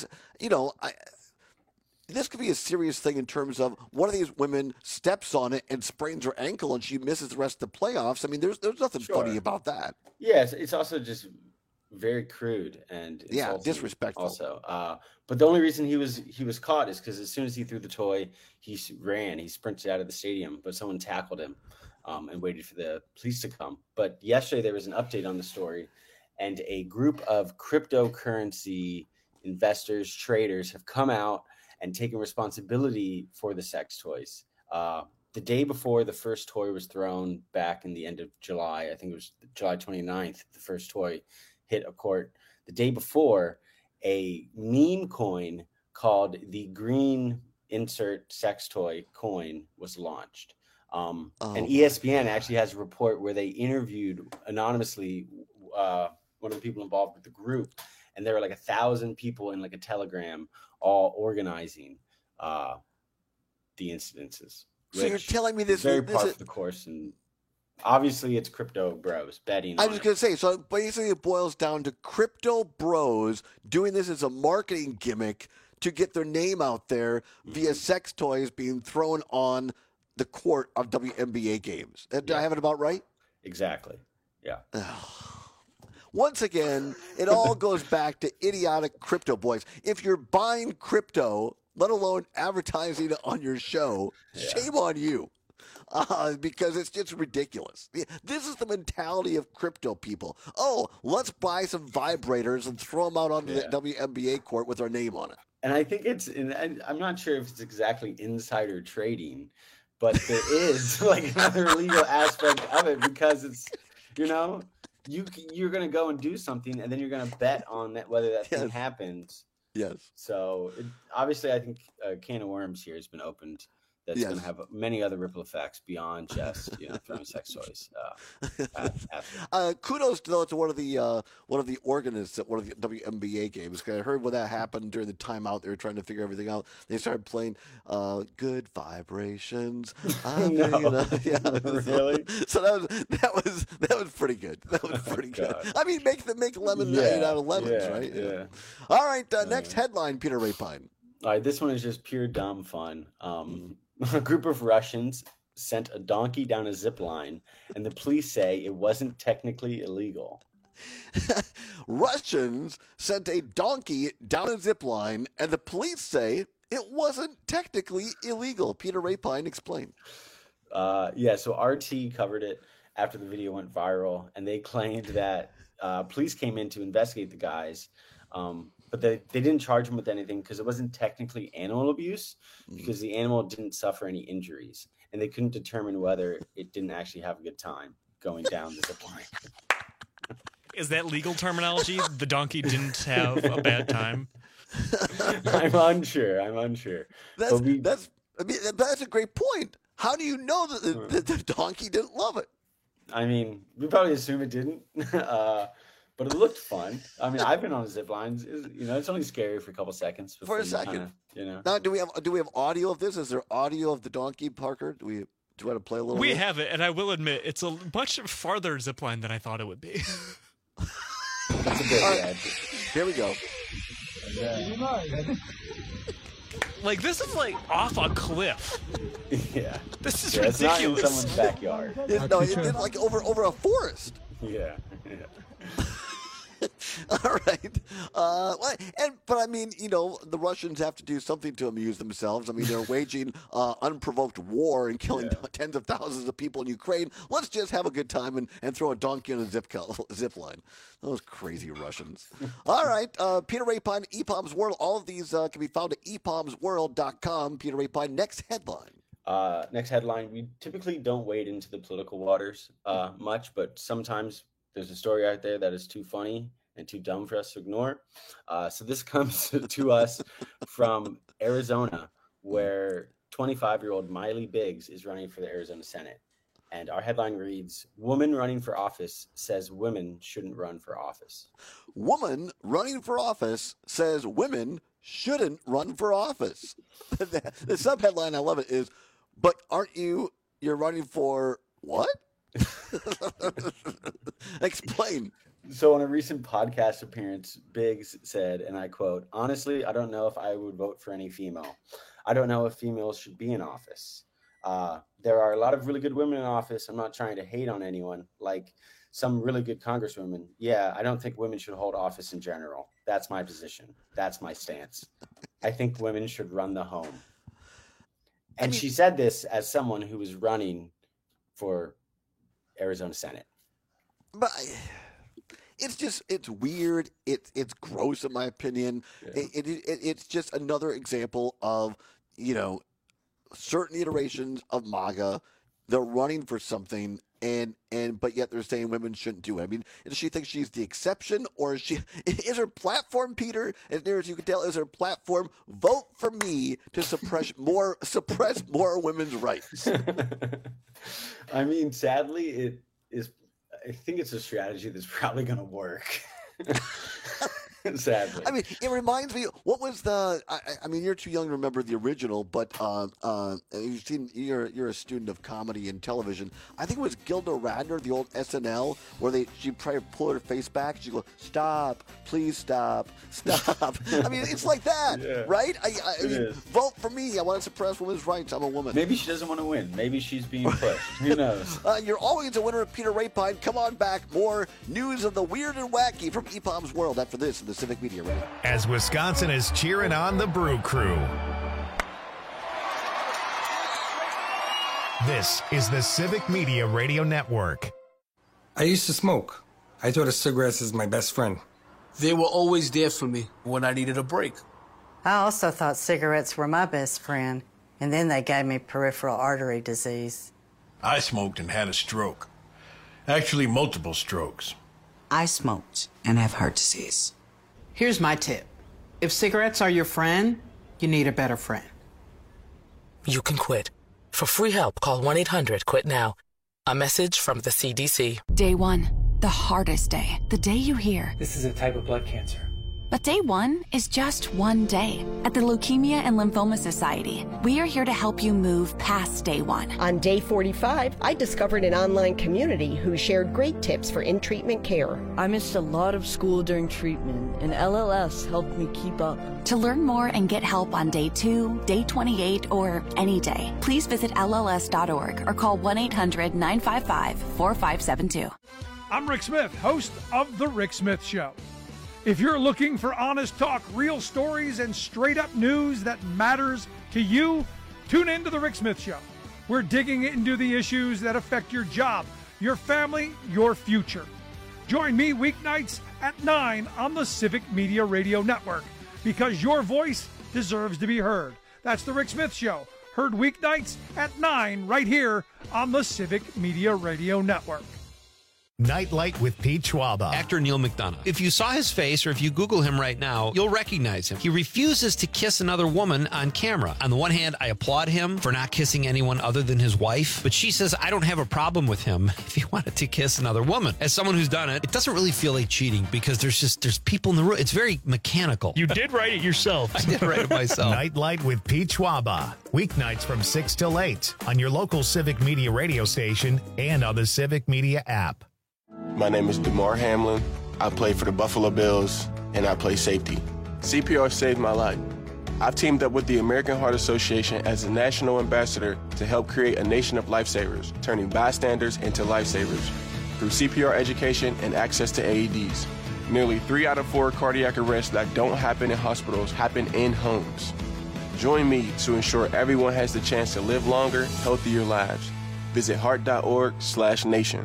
this could be a serious thing in terms of one of these women steps on it and sprains her ankle and she misses the rest of the playoffs. I mean, there's nothing funny about that. Yes, it's also just very crude and disrespectful. Also, but the only reason he was caught is because as soon as he threw the toy, he sprinted out of the stadium, but someone tackled him and waited for the police to come. But yesterday there was an update on the story, and a group of cryptocurrency investors, traders, have come out and taking responsibility for the sex toys. The day before the first toy was thrown back in the end of July, I think it was July 29th, the first toy hit a court. The day before, a meme coin called the Green Insert Sex Toy coin was launched. And ESPN actually has a report where they interviewed anonymously one of the people involved with the group, and there were like 1,000 people in like a telegram all organizing the incidences. So you're telling me this is very part of the course, and obviously it's crypto bros betting. I was going to say, so basically it boils down to crypto bros doing this as a marketing gimmick to get their name out there via sex toys being thrown on the court of WNBA games. Do I have it about right? Exactly. Yeah. Once again, it all goes back to idiotic crypto boys. If you're buying crypto, let alone advertising on your show, shame on you. Because it's just ridiculous. This is the mentality of crypto people. Oh, let's buy some vibrators and throw them out onto the WNBA court with our name on it. And I think I'm not sure if it's exactly insider trading, but there is like another legal aspect of it, because it's, you're going to go and do something, and then you're going to bet on that, whether that thing happens. Yes. So obviously I think a can of worms here has been opened. That's going to have many other ripple effects beyond just throwing sex toys. Kudos to one of the organists at one of the WNBA games. I heard when that happened during the timeout, they were trying to figure everything out. They started playing "Good Vibrations." Really? So that was pretty good. That was pretty good. I mean, make lemonade out of lemons, right? Yeah. All right. Next headline, Peter Rapine. All right, this one is just pure dumb fun. A group of Russians sent a donkey down a zip line, and the police say it wasn't technically illegal. Russians sent a donkey down a zip line, and the police say it wasn't technically illegal. Peter Rapine, explain. So RT covered it after the video went viral, and they claimed that police came in to investigate the guys, but they didn't charge him with anything because it wasn't technically animal abuse, because the animal didn't suffer any injuries, and they couldn't determine whether it didn't actually have a good time going down the zip line. Is that legal terminology? The donkey didn't have a bad time? I'm unsure. That's a great point. How do you know that the donkey didn't love it? I mean, we probably assume it didn't. But it looked fun. I mean, I've been on zip lines. It's only scary for a couple seconds. For a second. Now, do we have audio of this? Is there audio of the donkey, Parker? Do you want to play a little? We have it, and I will admit it's a much farther zip line than I thought it would be. That's a bit bad. Here we go. Like, this is like off a cliff. Yeah. This is ridiculous. It's not in someone's backyard. It's like over a forest. Yeah. All right. But I mean, the Russians have to do something to amuse themselves. I mean, they're waging unprovoked war and killing tens of thousands of people in Ukraine. Let's just have a good time and throw a donkey on a zip line. Those crazy Russians. All right. Peter Rapine, EPOM's World. All of these can be found at epomsworld.com. Peter Rapine, next headline. Next headline. We typically don't wade into the political waters much, but sometimes there's a story out there that is too funny and too dumb for us to ignore. So this comes to us from Arizona, where 25-year-old Miley Biggs is running for the Arizona Senate. And our headline reads, "Woman running for office says women shouldn't run for office." Woman running for office says women shouldn't run for office. The sub-headline, I love it, is, "But aren't you're running for what?" Explain. So on a recent podcast appearance, Biggs said, and I quote, "Honestly, I don't know if I would vote for any female. I don't know if females should be in office. There are a lot of really good women in office. I'm not trying to hate on anyone, like some really good congresswomen. Yeah, I don't think women should hold office in general. That's my position. That's my stance. I think women should run the home." And she said this as someone who was running for Arizona Senate. But it's weird. It's gross in my opinion. Yeah. It's just another example of, certain iterations of MAGA. They're running for something but yet they're saying women shouldn't do it. I mean, does she think she's the exception, or is her platform, Peter, as near as you can tell, is her platform vote for me to suppress more women's rights? I mean, sadly, it is. I think it's a strategy that's probably going to work. Sadly. I mean, it reminds me, what was I mean, you're too young to remember the original, but you're a student of comedy and television. I think it was Gilda Radner, the old SNL, where she'd try to pull her face back. She'd go, "Stop, please stop, stop." I mean, it's like that, right? I mean, vote for me. I want to suppress women's rights. I'm a woman. Maybe she doesn't want to win. Maybe she's being pushed. Who knows? You're always a winner of Peter Rapine. Come on back. More news of the weird and wacky from EPOM's World after this in the Civic Media Radio. As Wisconsin is cheering on the Brew Crew. This is the Civic Media Radio Network. I used to smoke. I thought of cigarettes as my best friend. They were always there for me when I needed a break. I also thought cigarettes were my best friend, and then they gave me peripheral artery disease. I smoked and had a stroke. Actually, multiple strokes. I smoked and have heart disease. Here's my tip. If cigarettes are your friend, you need a better friend. You can quit. For free help, call 1-800-QUIT-NOW. A message from the CDC. Day 1, the hardest day. The day you hear. This is a type of blood cancer. But day 1 is just one day. At the Leukemia and Lymphoma Society, we are here to help you move past day 1. On day 45, I discovered an online community who shared great tips for in-treatment care. I missed a lot of school during treatment, and LLS helped me keep up. To learn more and get help on day 2, day 28, or any day, please visit LLS.org or call 1-800-955-4572. I'm Rick Smith, host of The Rick Smith Show. If you're looking for honest talk, real stories, and straight-up news that matters to you, tune in to The Rick Smith Show. We're digging into the issues that affect your job, your family, your future. Join me weeknights at 9 on the Civic Media Radio Network, because your voice deserves to be heard. That's The Rick Smith Show, heard weeknights at 9 right here on the Civic Media Radio Network. Nightlight with Pete Schwaba. Actor Neil McDonough. If you saw his face or if you Google him right now, you'll recognize him. He refuses to kiss another woman on camera. On the one hand, I applaud him for not kissing anyone other than his wife, but she says I don't have a problem with him if he wanted to kiss another woman. As someone who's done it, it doesn't really feel like cheating because there's people in the room. It's very mechanical. You did write it yourself. I did write it myself. Nightlight with Pete Schwaba. Weeknights from 6 till 8 on your local Civic Media radio station and on the Civic Media app. My name is DeMar Hamlin. I play for the Buffalo Bills, and I play safety. CPR saved my life. I've teamed up with the American Heart Association as a national ambassador to help create a nation of lifesavers, turning bystanders into lifesavers through CPR education and access to AEDs. Nearly 3 out of 4 cardiac arrests that don't happen in hospitals happen in homes. Join me to ensure everyone has the chance to live longer, healthier lives. Visit heart.org/nation.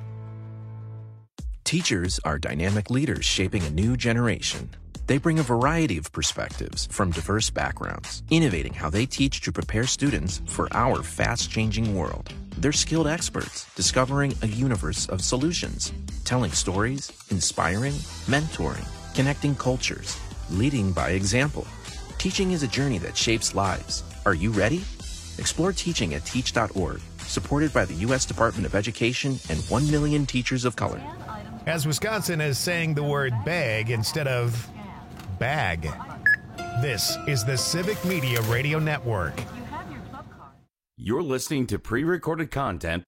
Teachers are dynamic leaders shaping a new generation. They bring a variety of perspectives from diverse backgrounds, innovating how they teach to prepare students for our fast-changing world. They're skilled experts, discovering a universe of solutions, telling stories, inspiring, mentoring, connecting cultures, leading by example. Teaching is a journey that shapes lives. Are you ready? Explore teaching at teach.org, supported by the U.S. Department of Education and 1 million teachers of color. As Wisconsin is saying the word bag instead of bag. This is the Civic Media Radio Network. You're listening to pre-recorded content.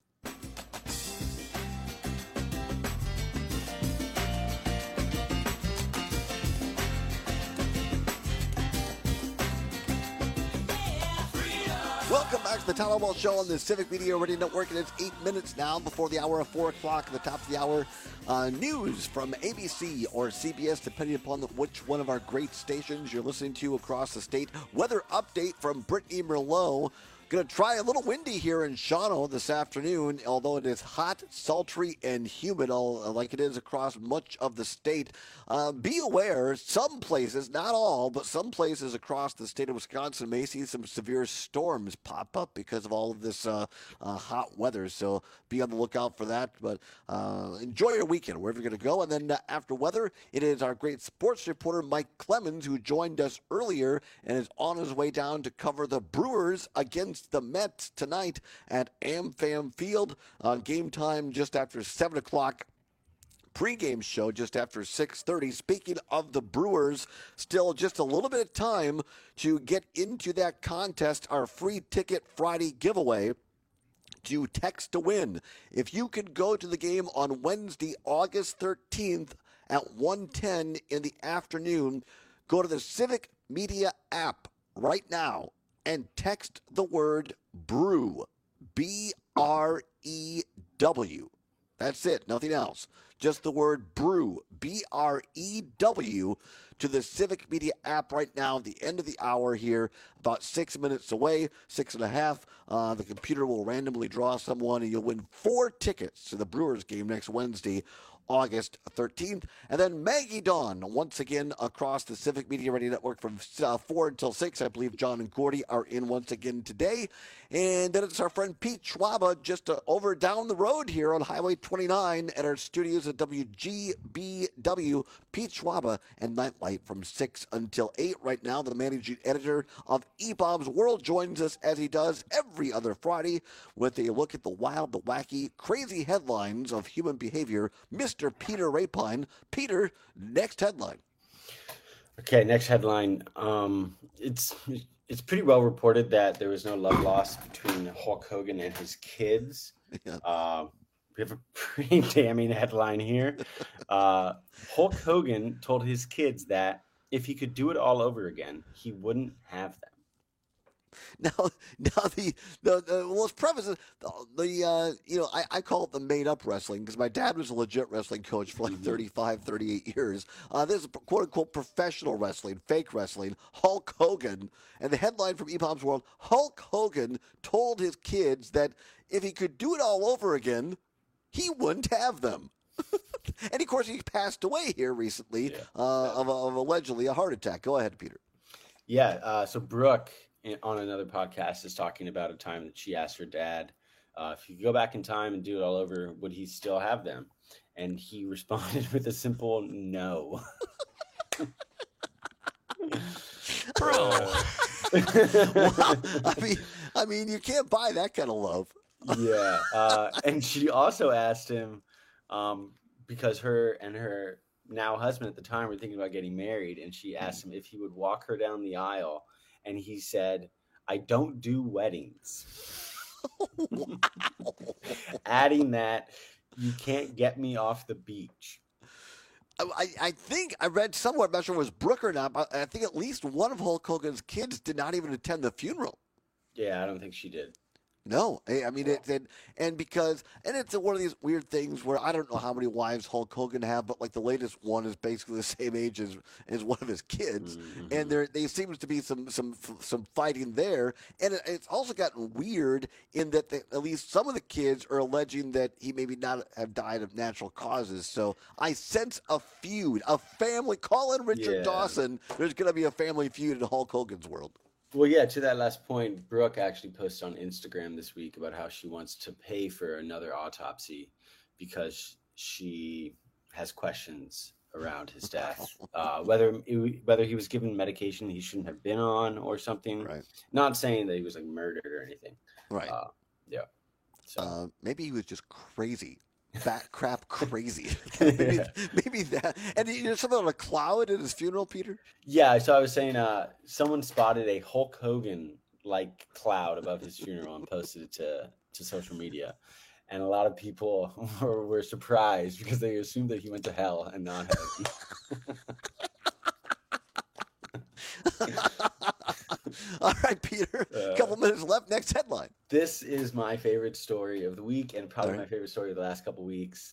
Welcome back to the Tyler Wall Show on the Civic Media Radio Network, and it's 8 minutes now before the hour of 4 o'clock. At the top of the hour, news from ABC or CBS, depending upon which one of our great stations you're listening to across the state. Weather update from Brittany Merlot. Going to try a little windy here in Shawano this afternoon, although it is hot, sultry, and humid, like it is across much of the state. Be aware, some places, not all, but some places across the state of Wisconsin may see some severe storms pop up because of all of this hot weather. So be on the lookout for that. But enjoy your weekend, wherever you're going to go. And then after weather, it is our great sports reporter, Mike Clemens, who joined us earlier and is on his way down to cover the Brewers against the Mets tonight at AmFam Field. Game time just after 7 o'clock. Pre-game show just after 6:30. Speaking of the Brewers, still just a little bit of time to get into that contest, our free ticket Friday giveaway. To text to win. If you could go to the game on Wednesday, August 13th at 1:10 in the afternoon, go to the Civic Media app right now and text the word BREW, B-R-E-W. That's it, nothing else. Just the word BREW, B-R-E-W, to the Civic Media app right now at the end of the hour here, about 6 minutes away, 6.5. The computer will randomly draw someone, and you'll win 4 tickets to the Brewers game next Wednesday, August 13th. And then Maggie Dawn, once again across the Civic Media Radio Network from 4 until 6. I believe John and Gordy are in once again today. And then it's our friend Pete Schwaba just over down the road here on Highway 29 at our studios at WGBW. Pete Schwaba and Nightlight from 6 until 8. Right now, the managing editor of eBob's World joins us as he does every other Friday with a look at the wild, the wacky, crazy headlines of human behavior. Mr. Peter Rapine. Peter, next headline. Okay, next headline. It's pretty well reported that there was no love lost between Hulk Hogan and his kids. Yeah. We have a pretty damning headline here. Hulk Hogan told his kids that if he could do it all over again, he wouldn't have them. Now let's preface it. I call it the made-up wrestling because my dad was a legit wrestling coach for like 35, 38 years. This is quote-unquote professional wrestling, fake wrestling. Hulk Hogan, and the headline from eBob's World, Hulk Hogan told his kids that if he could do it all over again, he wouldn't have them. And, of course, he passed away here recently of allegedly a heart attack. Go ahead, Peter. Yeah, so Brooke on another podcast is talking about a time that she asked her dad, if you could go back in time and do it all over, would he still have them? And he responded with a simple no. Bro. Wow. I mean, you can't buy that kind of love. Yeah. And she also asked him, because her and her now husband at the time were thinking about getting married, and she asked him if he would walk her down the aisle. And he said, I don't do weddings. Wow. Adding that, you can't get me off the beach. I think I read somewhere, I'm not sure if it was Brooke or not, but I think at least one of Hulk Hogan's kids did not even attend the funeral. Yeah, I don't think she did. No, I mean, it's one of these weird things where I don't know how many wives Hulk Hogan have, but like the latest one is basically the same age as one of his kids, mm-hmm. And there seems to be some fighting there, and it's also gotten weird in that at least some of the kids are alleging that he maybe not have died of natural causes. So I sense a feud, a family. Call in Richard Dawson. There's going to be a family feud in Hulk Hogan's world. Well, yeah, to that last point, Brooke actually posted on Instagram this week about how she wants to pay for another autopsy because she has questions around his death, whether he was given medication he shouldn't have been on or something. Right. Not saying that he was like murdered or anything. Right. Yeah. So maybe he was just crazy. Fat crap crazy. maybe that. And there's something on a cloud at his funeral, Peter? Yeah, so I was saying someone spotted a Hulk Hogan like cloud above his funeral and posted it to social media. And a lot of people were surprised because they assumed that he went to hell and not heaven. All right, Peter. A couple minutes left. Next headline. This is my favorite story of the week and probably my favorite story of the last couple weeks.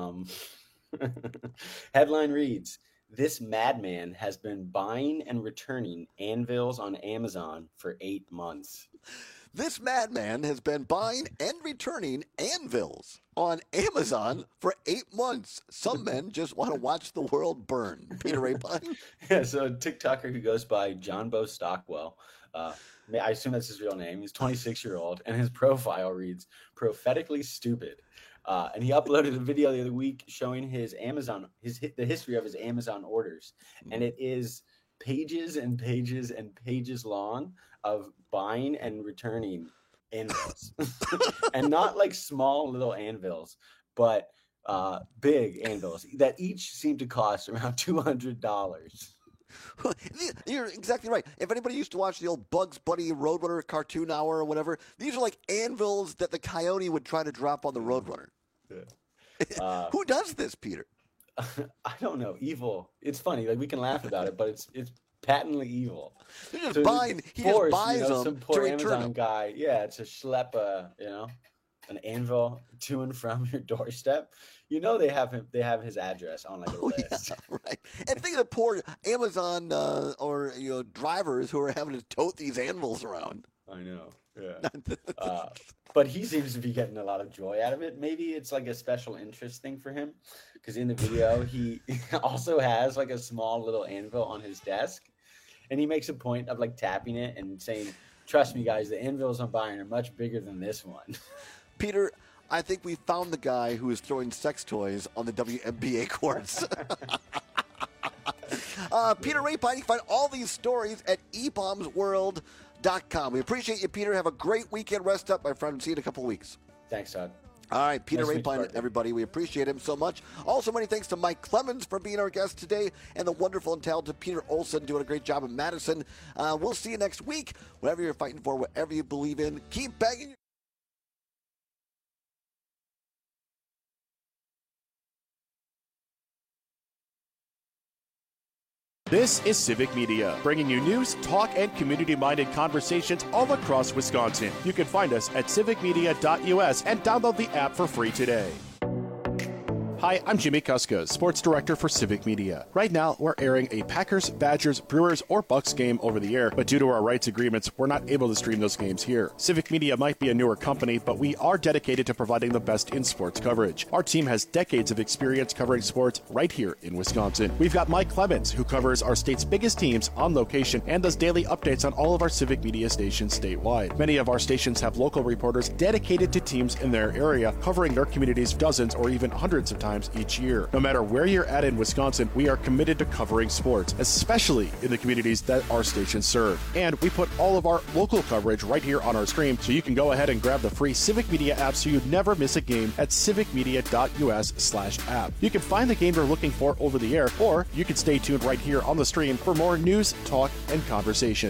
Headline reads, this madman has been buying and returning anvils on Amazon for 8 months. This madman has been buying and returning anvils on Amazon for 8 months. Some men just want to watch the world burn. Peter Rapine? Yeah, so a TikToker who goes by John Bo Stockwell, I assume that's his real name. He's 26-year-old, and his profile reads, prophetically stupid. And he uploaded a video the other week showing his Amazon, the history of his Amazon orders. And it is pages and pages and pages long of buying and returning anvils. And not like small little anvils, but big anvils that each seem to cost around $200. You're exactly right. If anybody used to watch the old Bugs Bunny Roadrunner cartoon hour or whatever, these are like anvils that the coyote would try to drop on the Roadrunner. Yeah. Who does this, Peter? I don't know. Evil. It's funny. Like we can laugh about it, but it's patently evil. They're just buying. He just buys them some poor to Amazon return them. guy. Yeah, to schlep an anvil to and from your doorstep. You know they have his address on like a list. Yeah, right. And think of the poor Amazon drivers who are having to tote these anvils around. I know. Yeah. but he seems to be getting a lot of joy out of it. Maybe it's like a special interest thing for him, because in the video he also has like a small little anvil on his desk, and he makes a point of like tapping it and saying, "Trust me, guys, the anvils I'm buying are much bigger than this one." Peter, I think we found the guy who is throwing sex toys on the WNBA courts. Peter Rapine, you can find all these stories at ebombsworld.com. We appreciate you, Peter. Have a great weekend. Rest up, my friend. See you in a couple weeks. Thanks, Todd. All right, Peter Nice Rapine, everybody. We appreciate him so much. Also, many thanks to Mike Clemens for being our guest today, and the wonderful and talented Peter Olson doing a great job in Madison. We'll see you next week. Whatever you're fighting for, whatever you believe in, keep banging. This is Civic Media, bringing you news, talk, and community-minded conversations all across Wisconsin. You can find us at civicmedia.us and download the app for free today. Hi, I'm Jimmy Kuska, Sports Director for Civic Media. Right now, we're airing a Packers, Badgers, Brewers, or Bucks game over the air, but due to our rights agreements, we're not able to stream those games here. Civic Media might be a newer company, but we are dedicated to providing the best in sports coverage. Our team has decades of experience covering sports right here in Wisconsin. We've got Mike Clemens, who covers our state's biggest teams on location and does daily updates on all of our Civic Media stations statewide. Many of our stations have local reporters dedicated to teams in their area, covering their communities dozens or even hundreds of times each year. No matter where you're at in Wisconsin, we are committed to covering sports, especially in the communities that our stations serve. And we put all of our local coverage right here on our stream, so you can go ahead and grab the free Civic Media app so you never miss a game at civicmedia.us/app. You can find the game you're looking for over the air, or you can stay tuned right here on the stream for more news, talk, and conversation.